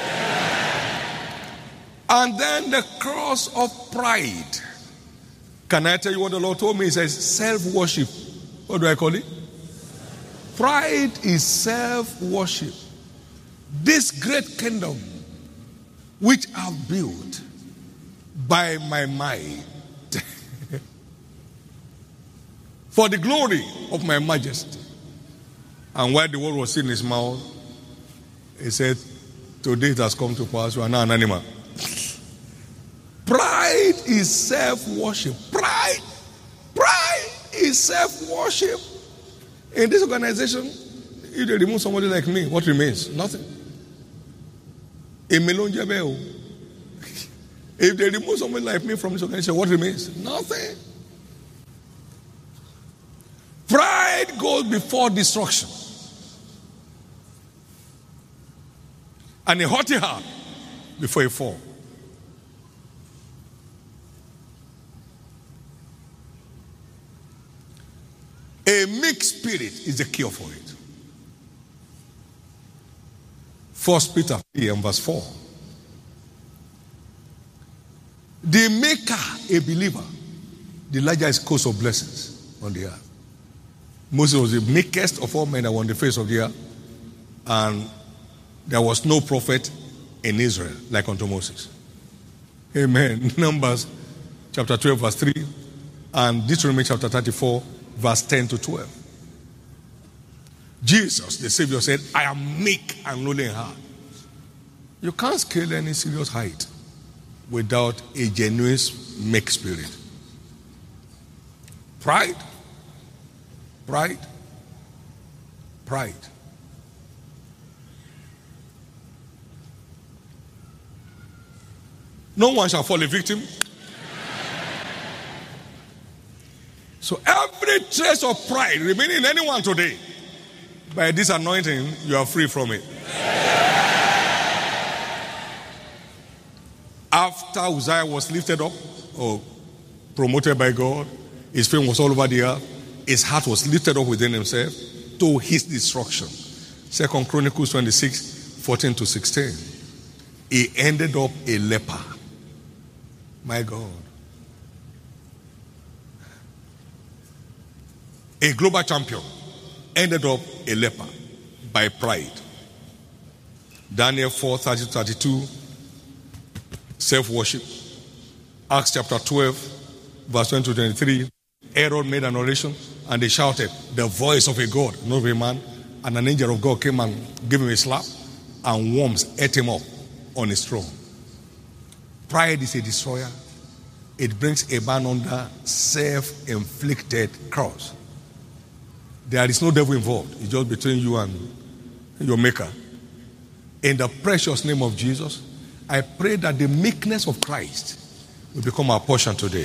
Speaker 1: And then the cross of pride. Can I tell you what the Lord told me? He says self-worship. What do I call it? Pride is self-worship. This great kingdom which I've built by my might for the glory of my majesty. And while the word was in his mouth, he said, today it has come to pass, you are now an animal. Pride is self-worship. Pride is self-worship. In this organization, if they remove somebody like me, what remains? Nothing. If they remove somebody like me from this organization, what remains? Nothing. Pride goes before destruction. And a haughty heart before a fall. A meek spirit is the cure for it. 1 Peter 3 and verse 4. The maker, a believer, the largest cause of blessings on the earth. Moses was the meekest of all men that were on the face of the earth. And there was no prophet in Israel like unto Moses. Amen. Numbers chapter 12 verse 3 and Deuteronomy chapter 34 verse 10 to 12. Jesus, the Savior, said, I am meek and lowly in heart. You can't scale any serious height without a genuine meek spirit. Pride. No one shall fall a victim. So every trace of pride remaining in anyone today, by this anointing, you are free from it. After Uzziah was lifted up or promoted by God, his fame was all over the earth. his heart was lifted up within himself to his destruction. 2 Chronicles 26, 14 to 16. He ended up a leper. My God. A global champion ended up a leper by pride. Daniel 4, 30 to 32, self-worship. Acts chapter 12, verse 20 to 23. Herod made an oration and they shouted, the voice of a God, not of a man. And an angel of God came and gave him a slap, and worms ate him up on his throne. Pride is a destroyer. It brings a man under self-inflicted cross. There is no devil involved. It's just between you and your maker. In the precious name of Jesus, I pray that the meekness of Christ will become our portion today.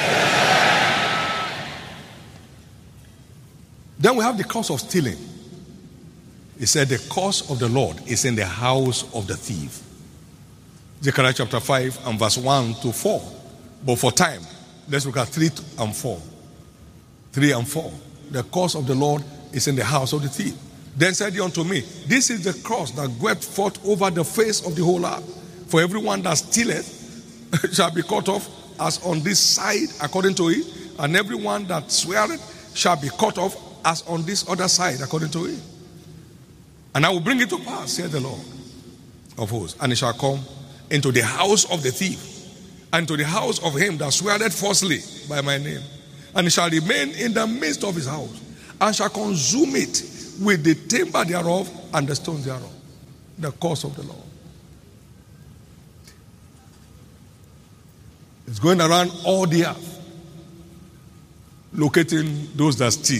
Speaker 1: Then we have the curse of stealing. He said the curse of the Lord is in the house of the thief. Zechariah chapter 5 and verse 1 to 4. But for time, let's look at 3 and 4. 3 and 4. The curse of the Lord is in the house of the thief. Then said he unto me, this is the curse that goeth forth over the face of the whole earth. For everyone that stealeth shall be cut off as on this side according to it, and everyone that sweareth shall be cut off as on this other side according to it. And I will bring it to pass, saith the Lord of hosts, and it shall come into the house of the thief, and to the house of him that sweareth falsely by my name, and it shall remain in the midst of his house, and shall consume it with the timber thereof and the stones thereof. The curse of the Lord. It's going around all the earth, locating those that steal.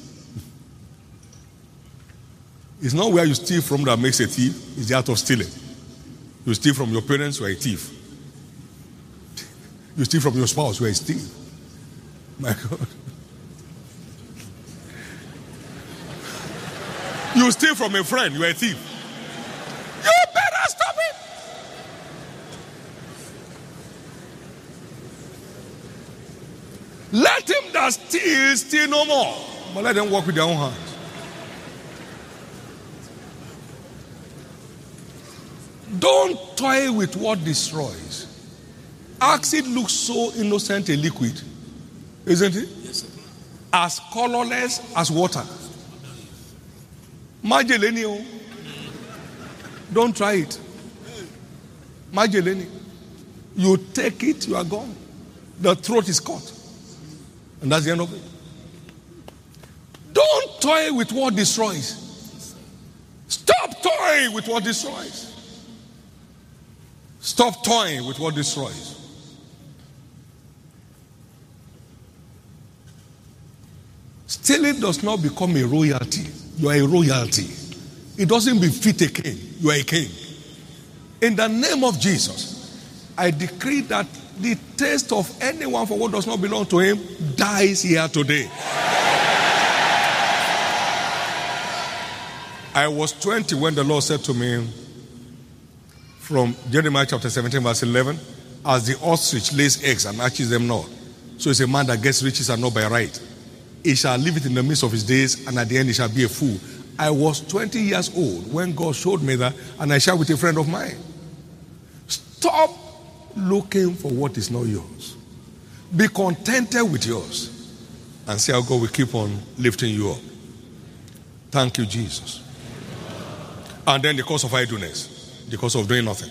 Speaker 1: It's not where you steal from that makes a thief. It's the act of stealing. You steal from your parents, you are a thief. You steal from your spouse, you are a thief. My God. You steal from a friend, you are a thief. You better stop it. Let him that steals steal no more, but let them work with their own hands. Don't toy with what destroys. Acid looks so innocent a liquid, isn't it? Yes, sir. As colorless as water. Mageleni, don't try it. Mageleni. You take it, you are gone. The throat is cut. And that's the end of it. Don't toy with what destroys. Stop toying with what destroys. Stop toying with what destroys. Stealing does not become a royalty. You are a royalty. It doesn't befit a king. You are a king. In the name of Jesus, I decree that the taste of anyone for what does not belong to him dies here today. I was 20 when the Lord said to me, from Jeremiah chapter 17 verse 11, as the ostrich lays eggs and hatches them not, so is a man that gets riches and not by right. He shall leave it in the midst of his days, and at the end he shall be a fool. I was 20 years old when God showed me that, and I shared with a friend of mine. Stop looking for what is not yours. Be contented with yours, and see how God will keep on lifting you up. Thank you, Jesus. And then the cause of idleness. The cause of doing nothing.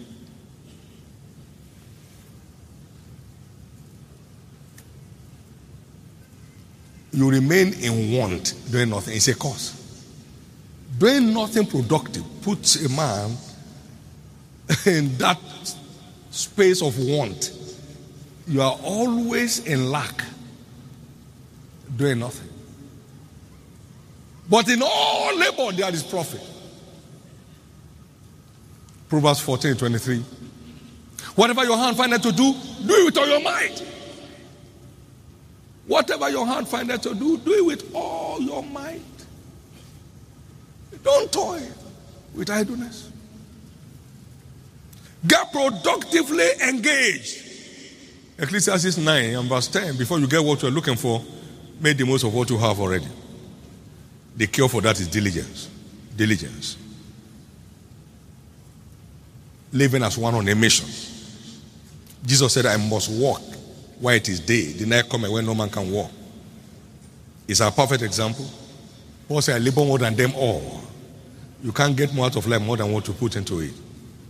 Speaker 1: You remain in want, doing nothing. It's a cause. Doing nothing productive puts a man in that space of want. You are always in lack, doing nothing. But in all labor there is profit. Proverbs 14:23. Whatever your hand findeth to do, do it with all your might. Whatever your hand findeth to do, do it with all your might. Don't toy with idleness. Get productively engaged. Ecclesiastes 9 and verse 10. Before you get what you're looking for, Make the most of what you have already. The cure for that is diligence. Diligence. Living as one on a mission. Jesus said, I must walk while it is day. The night cometh when no man can walk. It's a perfect example. Paul said, I labor more than them all. You can't get more out of life more than what you put into it.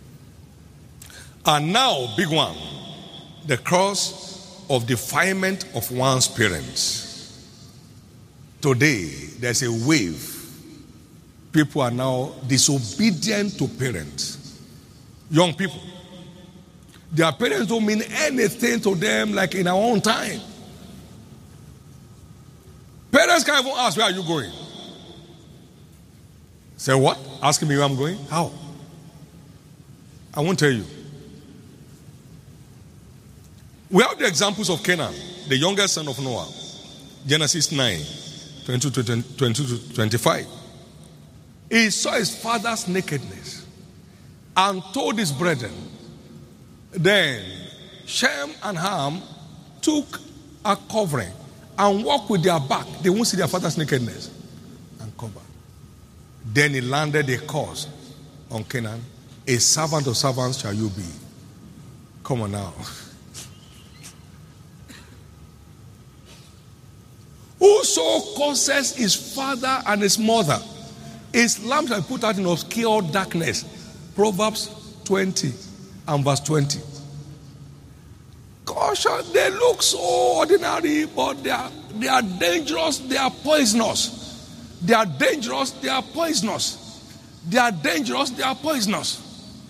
Speaker 1: And now, big one, the cross of defilement of one's parents. Today, there's a wave. People are now disobedient to parents. Young people. Their parents don't mean anything to them like in our own time. Parents can't even ask, where are you going? Say what? Asking me where I'm going? How? I won't tell you. We have the examples of Canaan, the youngest son of Noah. Genesis 9, 22 to 25. He saw his father's nakedness and told his brethren. Then Shem and Ham took a covering and walked with their back. They won't see their father's nakedness. And cover. Then he landed a curse on Canaan. A servant of servants shall you be. Come on now. Whoso curses his father and his mother, his lamp shall put out in obscure darkness. Proverbs 20 and verse 20. Gosh, they look so ordinary, but they are dangerous, they are poisonous. They are dangerous, they are poisonous. They are dangerous, they are poisonous.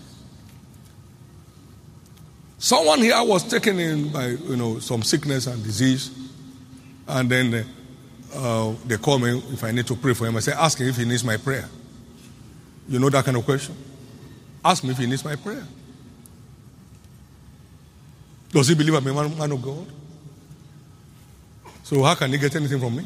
Speaker 1: Someone here was taken in by some sickness and disease, and then they call me if I need to pray for him. I say, ask him if he needs my prayer. You know that kind of question? Ask me if he needs my prayer. Does he believe I'm a man of God? So how can he get anything from me?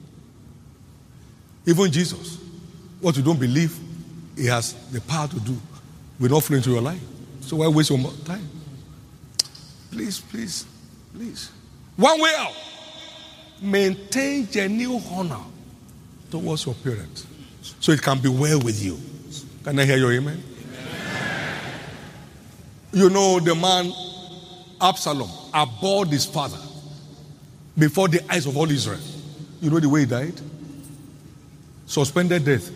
Speaker 1: Even Jesus, what you don't believe he has the power to do will not flow into your life. So why waste your time? Please, please, please. One way out. Maintain genuine honor towards your parents so it can be well with you. Can I hear your amen? Amen. You know the man Absalom abhorred his father before the eyes of all Israel. You know the way he died? Suspended death.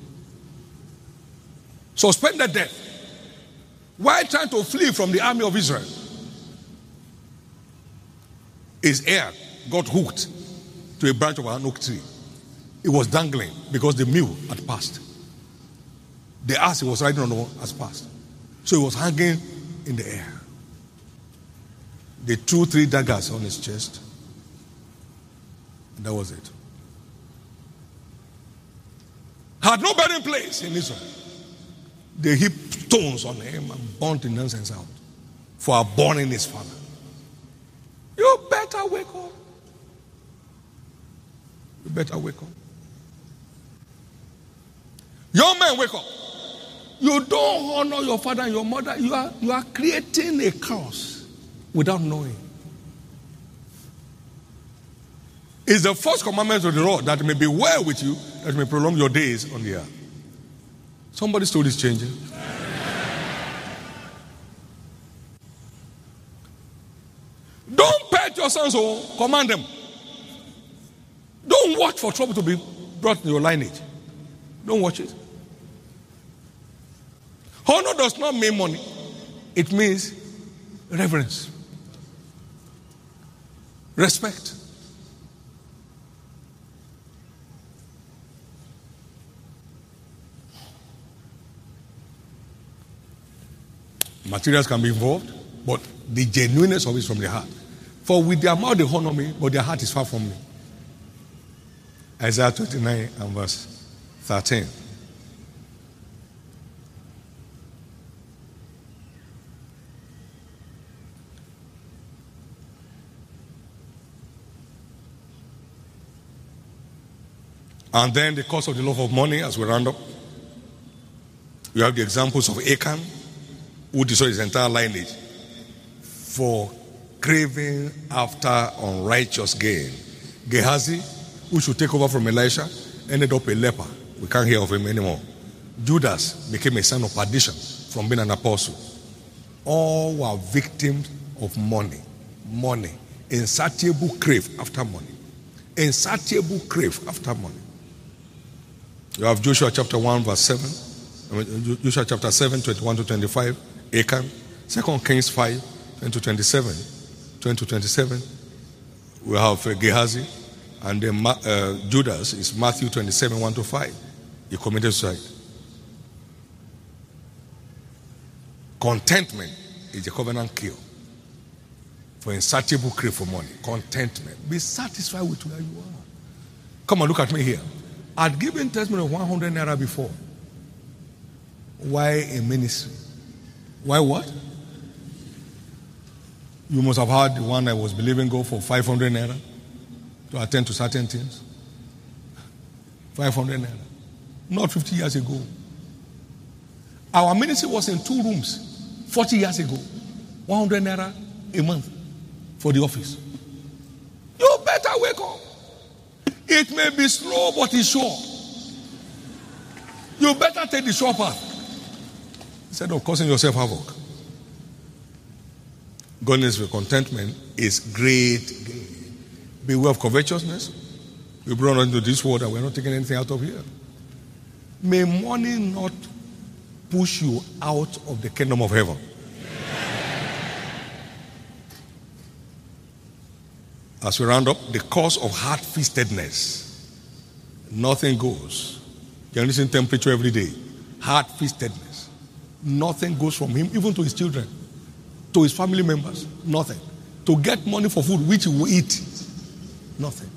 Speaker 1: Suspended death. While trying to flee from the army of Israel, his ear got hooked to a branch of an oak tree. It was dangling because the mule had passed. The ass he was riding on has passed. So he was hanging in the air. They threw 3 daggers on his chest. And that was it. Had no burying place in Israel. They heaped stones on him and burnt the nonsense out for abhorring his father. You better wake up. You better wake up. Young men, wake up. You don't honor your father and your mother. You are creating a curse without knowing. It's the first commandment of the Lord that it may be well with you, that it may prolong your days on the earth. Somebody's story is changing. Don't pet your sons, or command them. Don't watch for trouble to be brought in your lineage. Don't watch it. Honor does not mean money. It means reverence. Respect. Materials can be involved, but the genuineness of it is from the heart. For with their mouth they honor me, but their heart is far from me. Isaiah 29 and verse 13. And then the cause of the love of money, as we round up. You have the examples of Achan, who destroyed his entire lineage for craving after unrighteous gain. Gehazi, who should take over from Elisha, ended up a leper. We can't hear of him anymore. Judas became a son of perdition from being an apostle. All were victims of money. Money. Insatiable crave after money. Insatiable crave after money. You have Joshua chapter 1 verse 7. Joshua chapter 7, 21 to 25. Achan. 2 Kings 5, 20 to 27. 20 to 27. We have Gehazi. And then Judas is Matthew 27, 1 to 5. He committed suicide. Contentment is a covenant cure for insatiable crave for money. Contentment. Be satisfied with where you are. Come and look at me here. I'd given testimony of 100 naira before. Why a ministry? Why what? You must have heard the one I was believing God for 500 naira to attend to certain things. 500 naira. Not 50 years ago. Our ministry was in 2 rooms 40 years ago. 100 naira a month for the office. You better wake up. It may be slow, but it's sure. You better take the short path instead of causing yourself havoc. Godliness with contentment is great gain. Beware of covetousness. We brought into this world and we're not taking anything out of here. May money not push you out of the kingdom of heaven. As we round up, the cause of hard-fistedness. Nothing goes. You're losing temperature every day. Hard-fistedness. Nothing goes from him, even to his children, to his family members. Nothing. To get money for food, which he will eat. Nothing.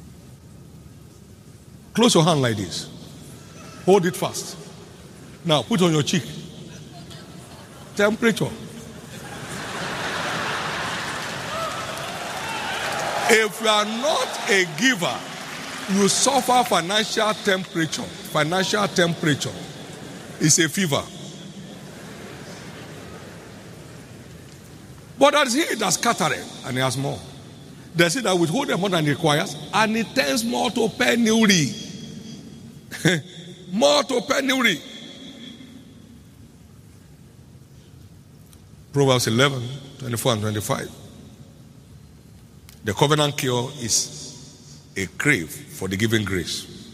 Speaker 1: Close your hand like this. Hold it fast. Now, put on your cheek. Temperature. If you are not a giver, you suffer financial temperature. Financial temperature is a fever. But there's he that scattereth, and he has more. There's he that withholdeth more than he requires, and it tends more to penury. More to penury. Proverbs 11, 24 and 25. The covenant cure is a crave for the giving grace.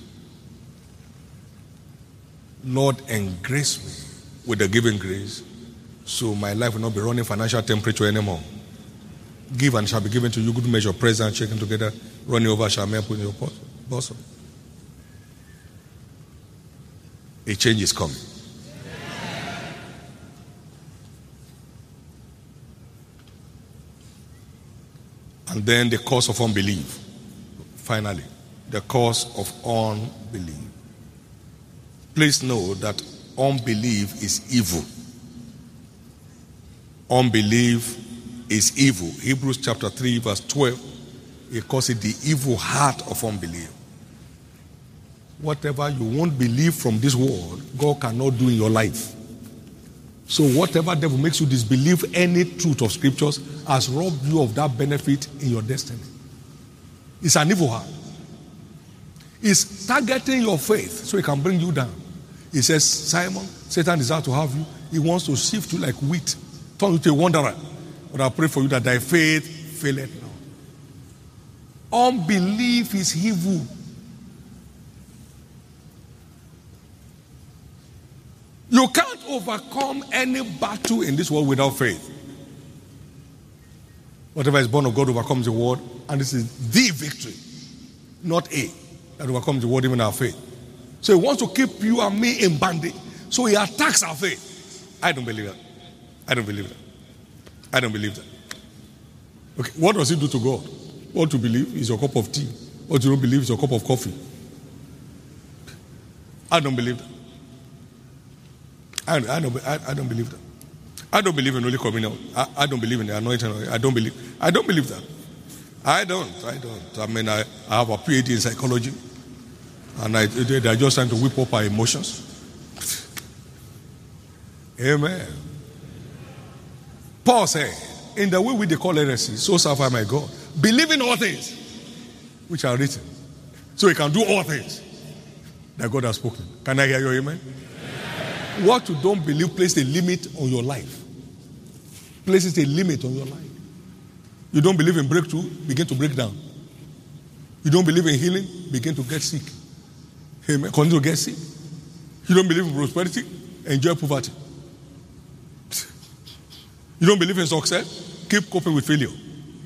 Speaker 1: Lord, engrace me with the giving grace, so my life will not be running financial temperature anymore. Give and shall be given to you, good measure, pressed and shaken together, running over shall men put in your bosom. A change is coming. And then the cause of unbelief. Finally, the cause of unbelief. Please know that unbelief is evil. Unbelief is evil. Hebrews chapter 3 verse 12. It calls it the evil heart of unbelief. Whatever you won't believe from this world, God cannot do in your life. So whatever devil makes you disbelieve any truth of scriptures has robbed you of that benefit in your destiny. It's an evil heart. It's targeting your faith so it can bring you down. He says, Simon, Satan desires to have you. He wants to sift you like wheat, turn you to a wanderer. But I pray for you that thy faith faileth not. Unbelief is evil. You can't overcome any battle in this world without faith. Whatever is born of God overcomes the world, and this is the victory, not a, that overcomes the world, even our faith. So he wants to keep you and me in bondage. So he attacks our faith. I don't believe that. I don't believe that. I don't believe that. Okay, what does he do to God? What you believe is your cup of tea. What you don't believe is your cup of coffee. I don't believe that. I don't believe that. I don't believe in Holy Communion. I don't believe in the anointing. I don't believe that. I don't. I mean, I have a PhD in psychology, and they're just trying to whip up our emotions. Amen. Paul said, in the way we call heresy, so suffer my God. Believe in all things. which are written, so he can do all things that God has spoken. Can I hear your amen? What you don't believe places a limit on your life. Places a limit on your life. You don't believe in breakthrough, begin to break down. You don't believe in healing, begin to get sick. Amen. Continue to get sick. You don't believe in prosperity, enjoy poverty. You don't believe in success, keep coping with failure.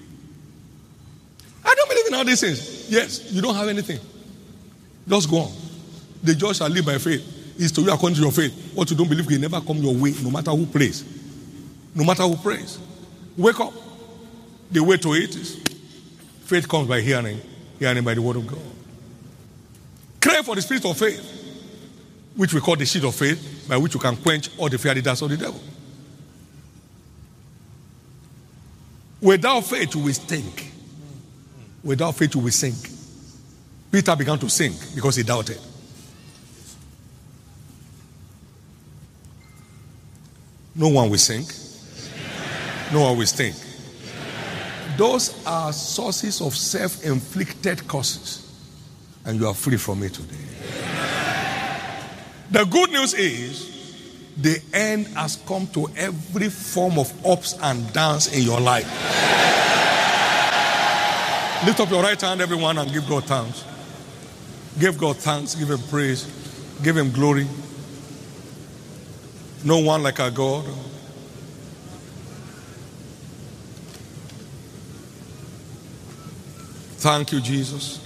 Speaker 1: I don't believe in all these things. Yes, you don't have anything. Just go on. The just shall live by faith. It's to you according to your faith. What you don't believe will never come your way, no matter who prays. No matter who prays. Wake up. The way to it is faith comes by hearing, hearing by the word of God. Crave for the spirit of faith, which we call the shield of faith, by which you can quench all the fiery darts of the devil. Without faith, you will stink. Without faith, you will sink. Peter began to sink because he doubted. No one will sink. No one will stink. Those are sources of self-inflicted curses. And you are free from it today. The good news is the end has come to every form of ups and downs in your life. Lift up your right hand, everyone, and give God thanks. Give God thanks, give him praise, give him glory. No one like our God. Thank you, Jesus.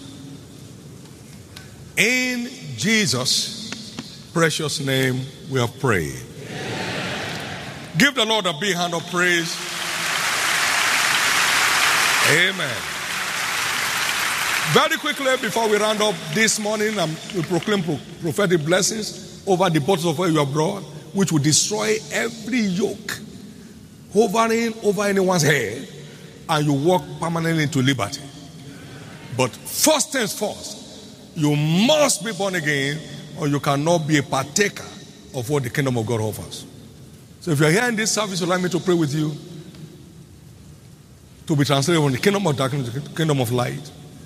Speaker 1: In Jesus' precious name we have prayed. Give the Lord a big hand of praise. Amen. Very quickly, before we round up this morning, we proclaim prophetic blessings over the bottles of oil you have brought, which will destroy every yoke hovering over anyone's head, and you walk permanently into liberty. But first things first, you must be born again, or you cannot be a partaker of what the kingdom of God offers. So if you're here in this service, you'd like me to pray with you to be translated from the kingdom of darkness to the kingdom of light,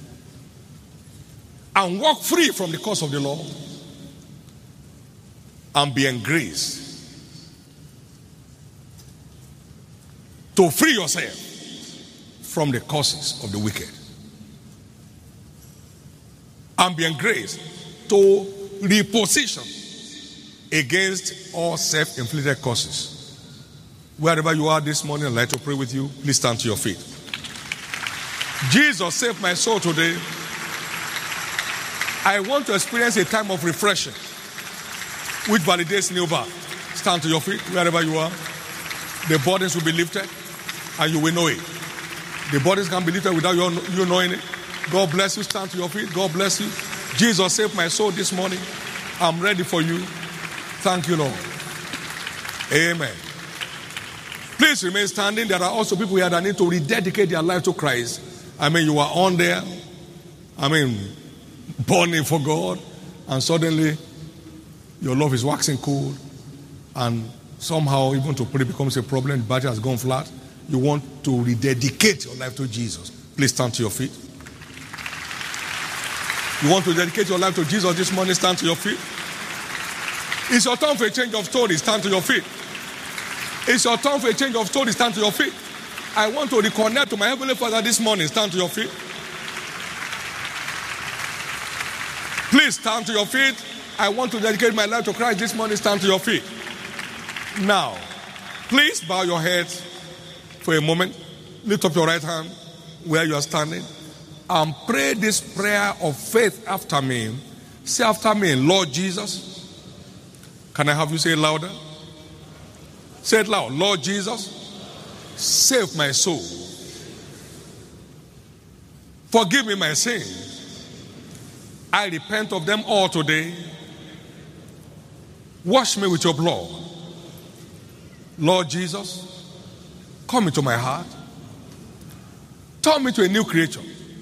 Speaker 1: and walk free from the curse of the law, and be in grace to free yourself from the curses of the wicked, and be in grace to reposition against all self-inflicted curses. Wherever you are this morning, I'd like to pray with you. Please stand to your feet. Jesus, save my soul today. I want to experience a time of refreshing, which validates new birth. Stand to your feet wherever you are. The burdens will be lifted, and you will know it. The burdens can be lifted without you knowing it. God bless you. Stand to your feet. God bless you. Jesus, save my soul this morning. I'm ready for you. Thank you, Lord. Amen. Please remain standing. There are also people here that need to rededicate their life to Christ. You are on there. Burning for God. And suddenly, your love is waxing cold. And somehow, even to pray becomes a problem. The battery has gone flat. You want to rededicate your life to Jesus. Please stand to your feet. You want to dedicate your life to Jesus this morning? Stand to your feet. It's your time for a change of story. Stand to your feet. It's your time for a change of story. Stand to your feet. I want to reconnect to my Heavenly Father this morning. Stand to your feet. Please stand to your feet. I want to dedicate my life to Christ this morning. Stand to your feet. Now, please bow your heads for a moment. Lift up your right hand where you are standing and pray this prayer of faith after me. Say after me, Lord Jesus. Can I have you say it louder? Say it loud. Lord Jesus, save my soul. Forgive me my sins. I repent of them all today. Wash me with your blood. Lord Jesus, come into my heart. Turn me to a new creature.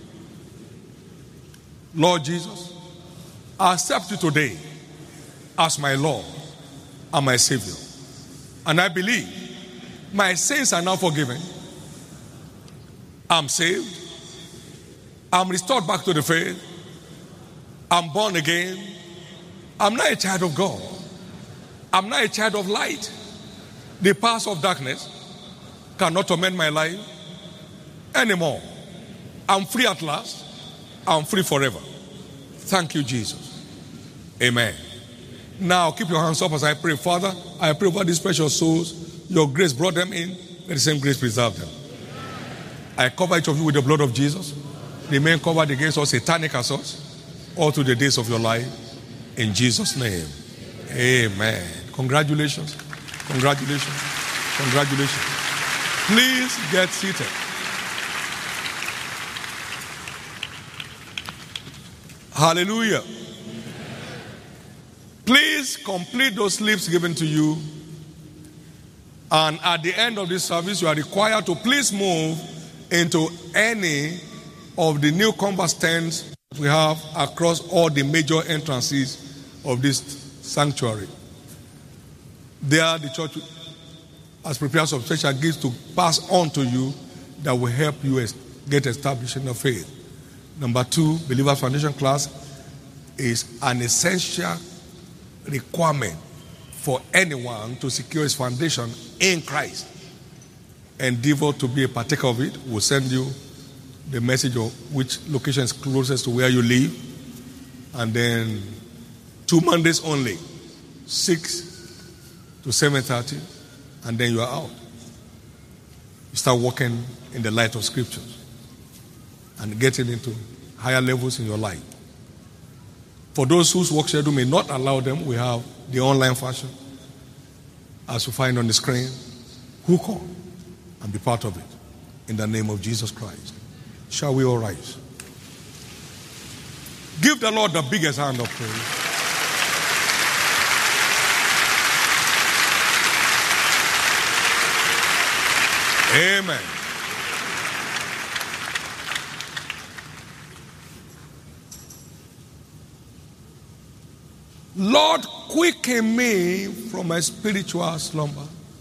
Speaker 1: Lord Jesus, I accept you today as my Lord and my Savior. And I believe my sins are now forgiven. I'm saved. I'm restored back to the faith. I'm born again. I'm not a child of God. I'm not a child of light. The powers of darkness cannot torment my life anymore. I'm free at last. I'm free forever. Thank you, Jesus. Amen. Now keep your hands up as I pray. Father, I pray over these precious souls. Your grace brought them in. May the same grace preserve them. I cover each of you with the blood of Jesus. Remain covered against all satanic assaults all through the days of your life. In Jesus' name. Amen. Congratulations. Congratulations. Congratulations. Please get seated. Hallelujah. Please complete those slips given to you. And at the end of this service, you are required to please move into any of the new combat stands we have across all the major entrances of this sanctuary. There, the church has prepared some special gifts to pass on to you that will help you get established in the faith. Number 2, Believers Foundation class is an essential requirement for anyone to secure his foundation in Christ. Endeavor to be a partaker of it. We'll send you the message of which location is closest to where you live. And then 2 Mondays only, 6 to 7:30, and then you are out. You start walking in the light of scriptures and getting into higher levels in your life. For those whose work schedule may not allow them, we have the online version, as you find on the screen. Hook on and be part of it. In the name of Jesus Christ. Shall we all rise? Give the Lord the biggest hand of praise. Amen. Lord, quicken me from my spiritual slumber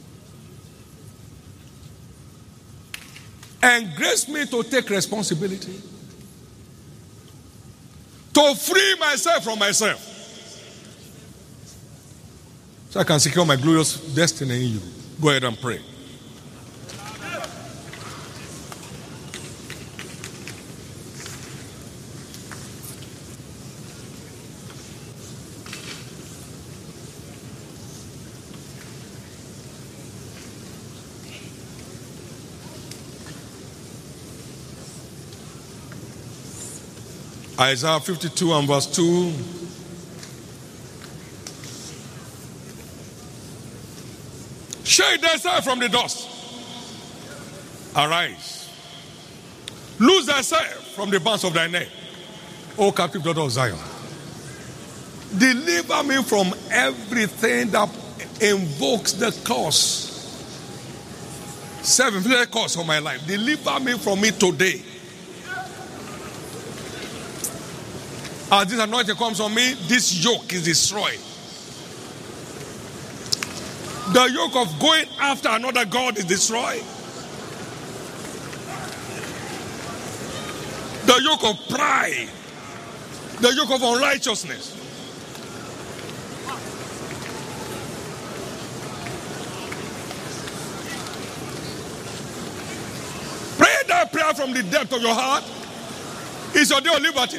Speaker 1: and grace me to take responsibility, to free myself from myself, so I can secure my glorious destiny in you. Go ahead and pray. Isaiah 52 and verse 2. Shake thyself from the dust. Arise. Loose thyself from the bands of thy neck, O captive daughter of Zion. Deliver me from everything that invokes the curse. 7 curse on my life. Deliver me from it today. As this anointing comes on me, this yoke is destroyed. The yoke of going after another God is destroyed. The yoke of pride. The yoke of unrighteousness. Pray that prayer from the depth of your heart. It's your day of liberty.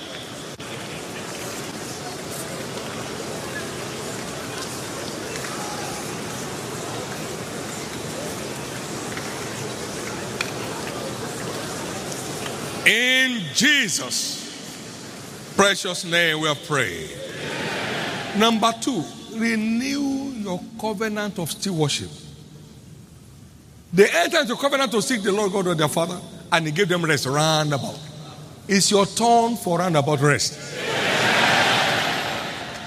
Speaker 1: In Jesus' precious name we have prayed. Amen. Number 2, renew your covenant of stewardship. They entered into covenant to seek the Lord God of their father, and he gave them rest roundabout. It's your turn for roundabout rest. Amen.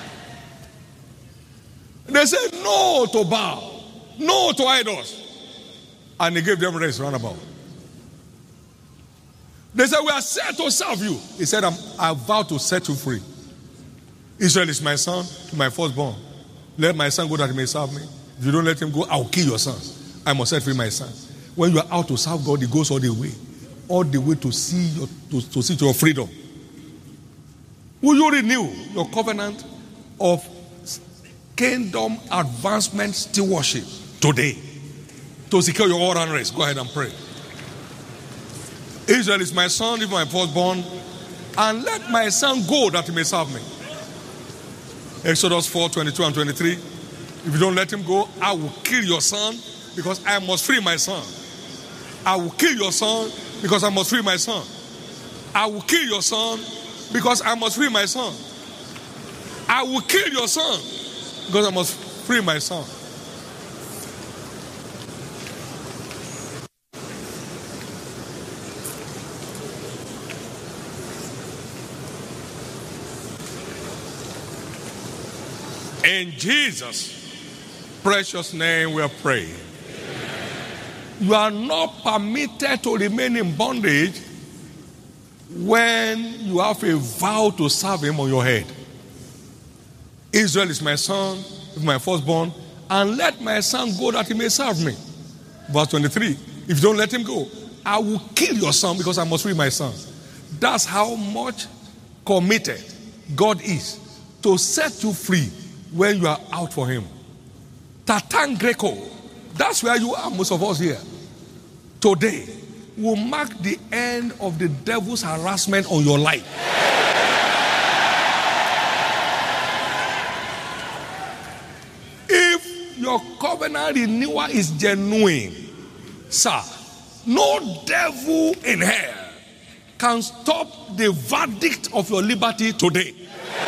Speaker 1: They said no to Baal, no to idols, and he gave them rest roundabout. They said, we are set to serve you. He said, I vow to set you free. Israel is my son, my firstborn. Let my son go that he may serve me. If you don't let him go, I'll kill your sons. I must set free my son. When you are out to serve God, he goes all the way. all the way to see your freedom. Will you renew your covenant of kingdom advancement stewardship today to secure your all and rest? Go ahead and pray. Israel is my son, even my firstborn, and let my son go that he may serve me. Exodus 4:22 and 23. If you don't let him go, I will kill your son because I must free my son. I will kill your son because I must free my son. I will kill your son because I must free my son. I will kill your son because I must free my son. In Jesus' precious name we are praying. You are not permitted to remain in bondage when you have a vow to serve him on your head. Israel is my son, my firstborn, and let my son go that he may serve me. Verse 23. If you don't let him go, I will kill your son because I must free my son. That's how much committed God is to set you free when you are out for him. Tatan Greco, that's where you are, most of us here. Today will mark the end of the devil's harassment on your life. If your covenant renewal is genuine, sir, no devil in hell can stop the verdict of your liberty today.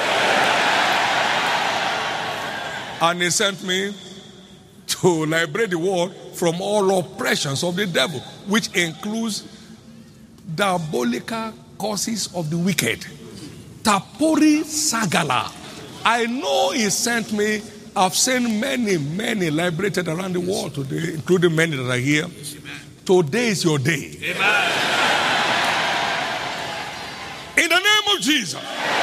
Speaker 1: And he sent me to liberate the world from all oppressions of the devil, which includes diabolical causes of the wicked. Tapori Sagala. I know he sent me. I've seen many liberated around the world today, including many that are here. Today is your day. Amen. In the name of Jesus,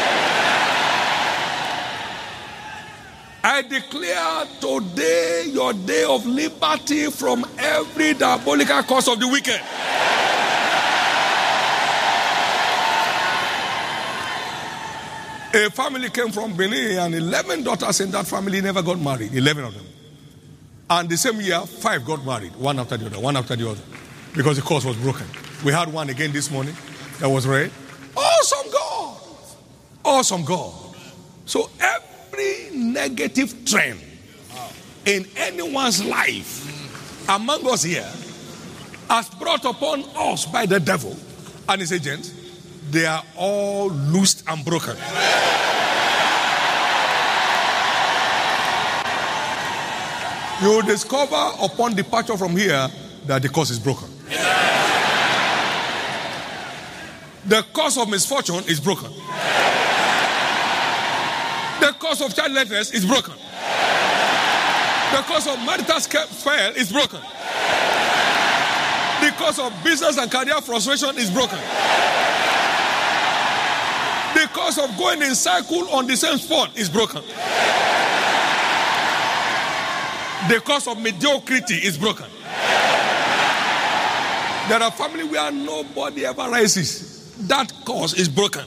Speaker 1: I declare today your day of liberty from every diabolical cause of the wicked. A family came from Benin and 11 daughters in that family never got married. 11 of them. And the same year, 5 got married. One after the other. Because the cause was broken. We had one again this morning that was read. Awesome God. Awesome God. So every negative trend in anyone's life among us here as brought upon us by the devil and his agents, they are all loosed and broken. You will discover upon departure from here that the curse is broken. The curse of misfortune is broken. The cause of childlessness is broken. The cause of marital spell is broken. The cause of business and career frustration is broken. The cause of going in cycle on the same spot is broken. The cause of mediocrity is broken. There are families where nobody ever rises. That cause is broken.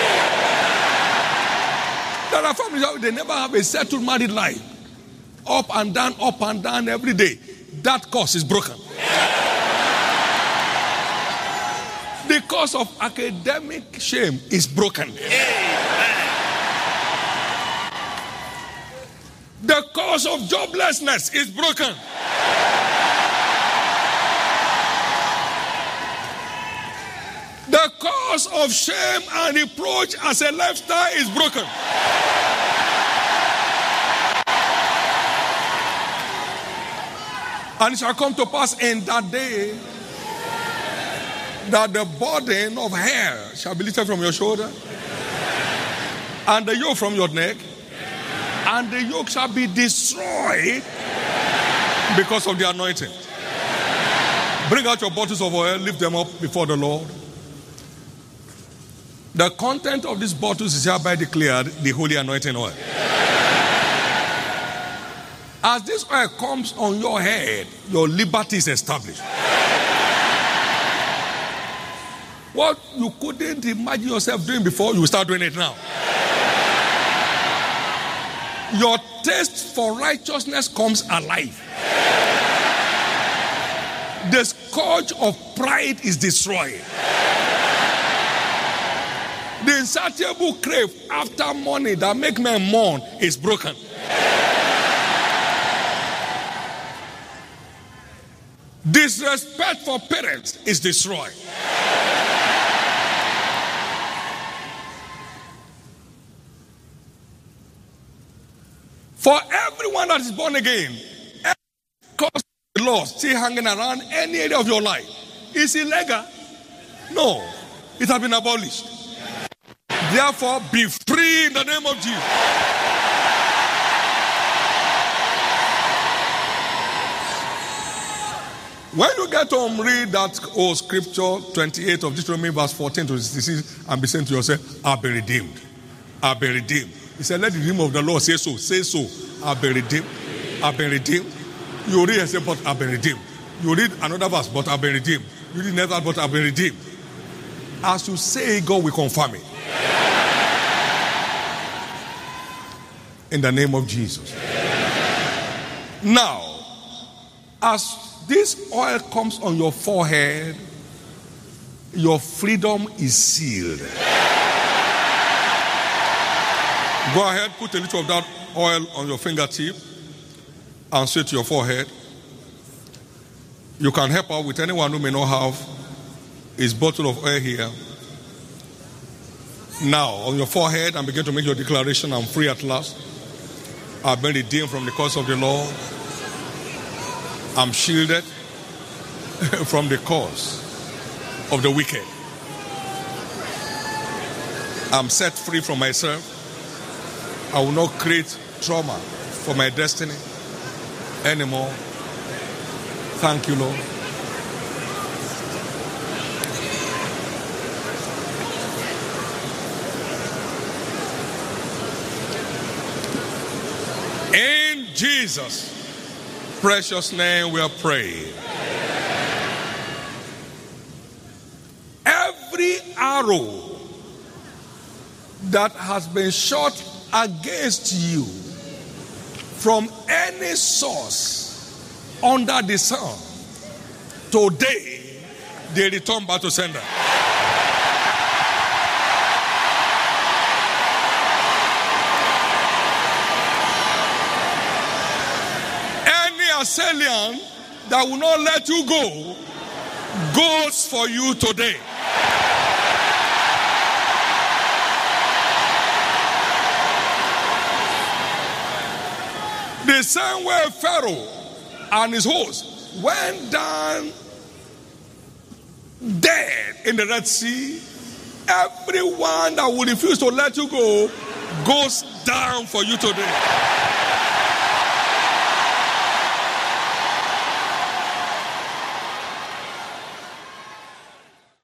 Speaker 1: There are families where they never have a settled married life. Up and down every day. That cause is broken. The cause of academic shame is broken. The cause of joblessness is broken. The cause of shame and reproach as a lifestyle is broken. And it shall come to pass in that day that the burden of hair shall be lifted from your shoulder, and the yoke from your neck, and the yoke shall be destroyed because of the anointing. Bring out your bottles of oil, lift them up before the Lord. The content of these bottles is hereby declared the holy anointing oil. As this oil comes on your head, your liberty is established. What you couldn't imagine yourself doing before, you will start doing it now. Your taste for righteousness comes alive. The scourge of pride is destroyed. The insatiable crave after money that make men mourn is broken. Disrespect for parents is destroyed. For everyone that is born again, cause the law still hanging around any area of your life is illegal. No, it has been abolished. Therefore, be free in the name of Jesus. When you get home, read that old scripture 28 of Deuteronomy verse 14 to 66 and be saying to yourself, I've been redeemed. I've been redeemed. He said, let the name of the Lord say so. Say so. I've been redeemed. I've been redeemed. You read and say, but I've been redeemed. You read another verse, but I've been redeemed. You read another, but I've been redeemed. As you say, God will confirm it. In the name of Jesus. Now, as this oil comes on your forehead, your freedom is sealed. Go ahead, put a little of that oil on your fingertip and say to your forehead. You can help out with anyone who may not have his bottle of oil here. Now, on your forehead, and begin to make your declaration, I'm free at last. I've been redeemed from the curse of the law. I'm shielded from the curse of the wicked. I'm set free from myself. I will not create trauma for my destiny anymore. Thank you, Lord. In Jesus' precious name we are praying. Every arrow that has been shot against you from any source under the sun, today they return back to sender. Any assailant that will not let you go goes for you today. The same way Pharaoh and his host went down dead in the Red Sea, everyone that will refuse to let you go goes down for you today.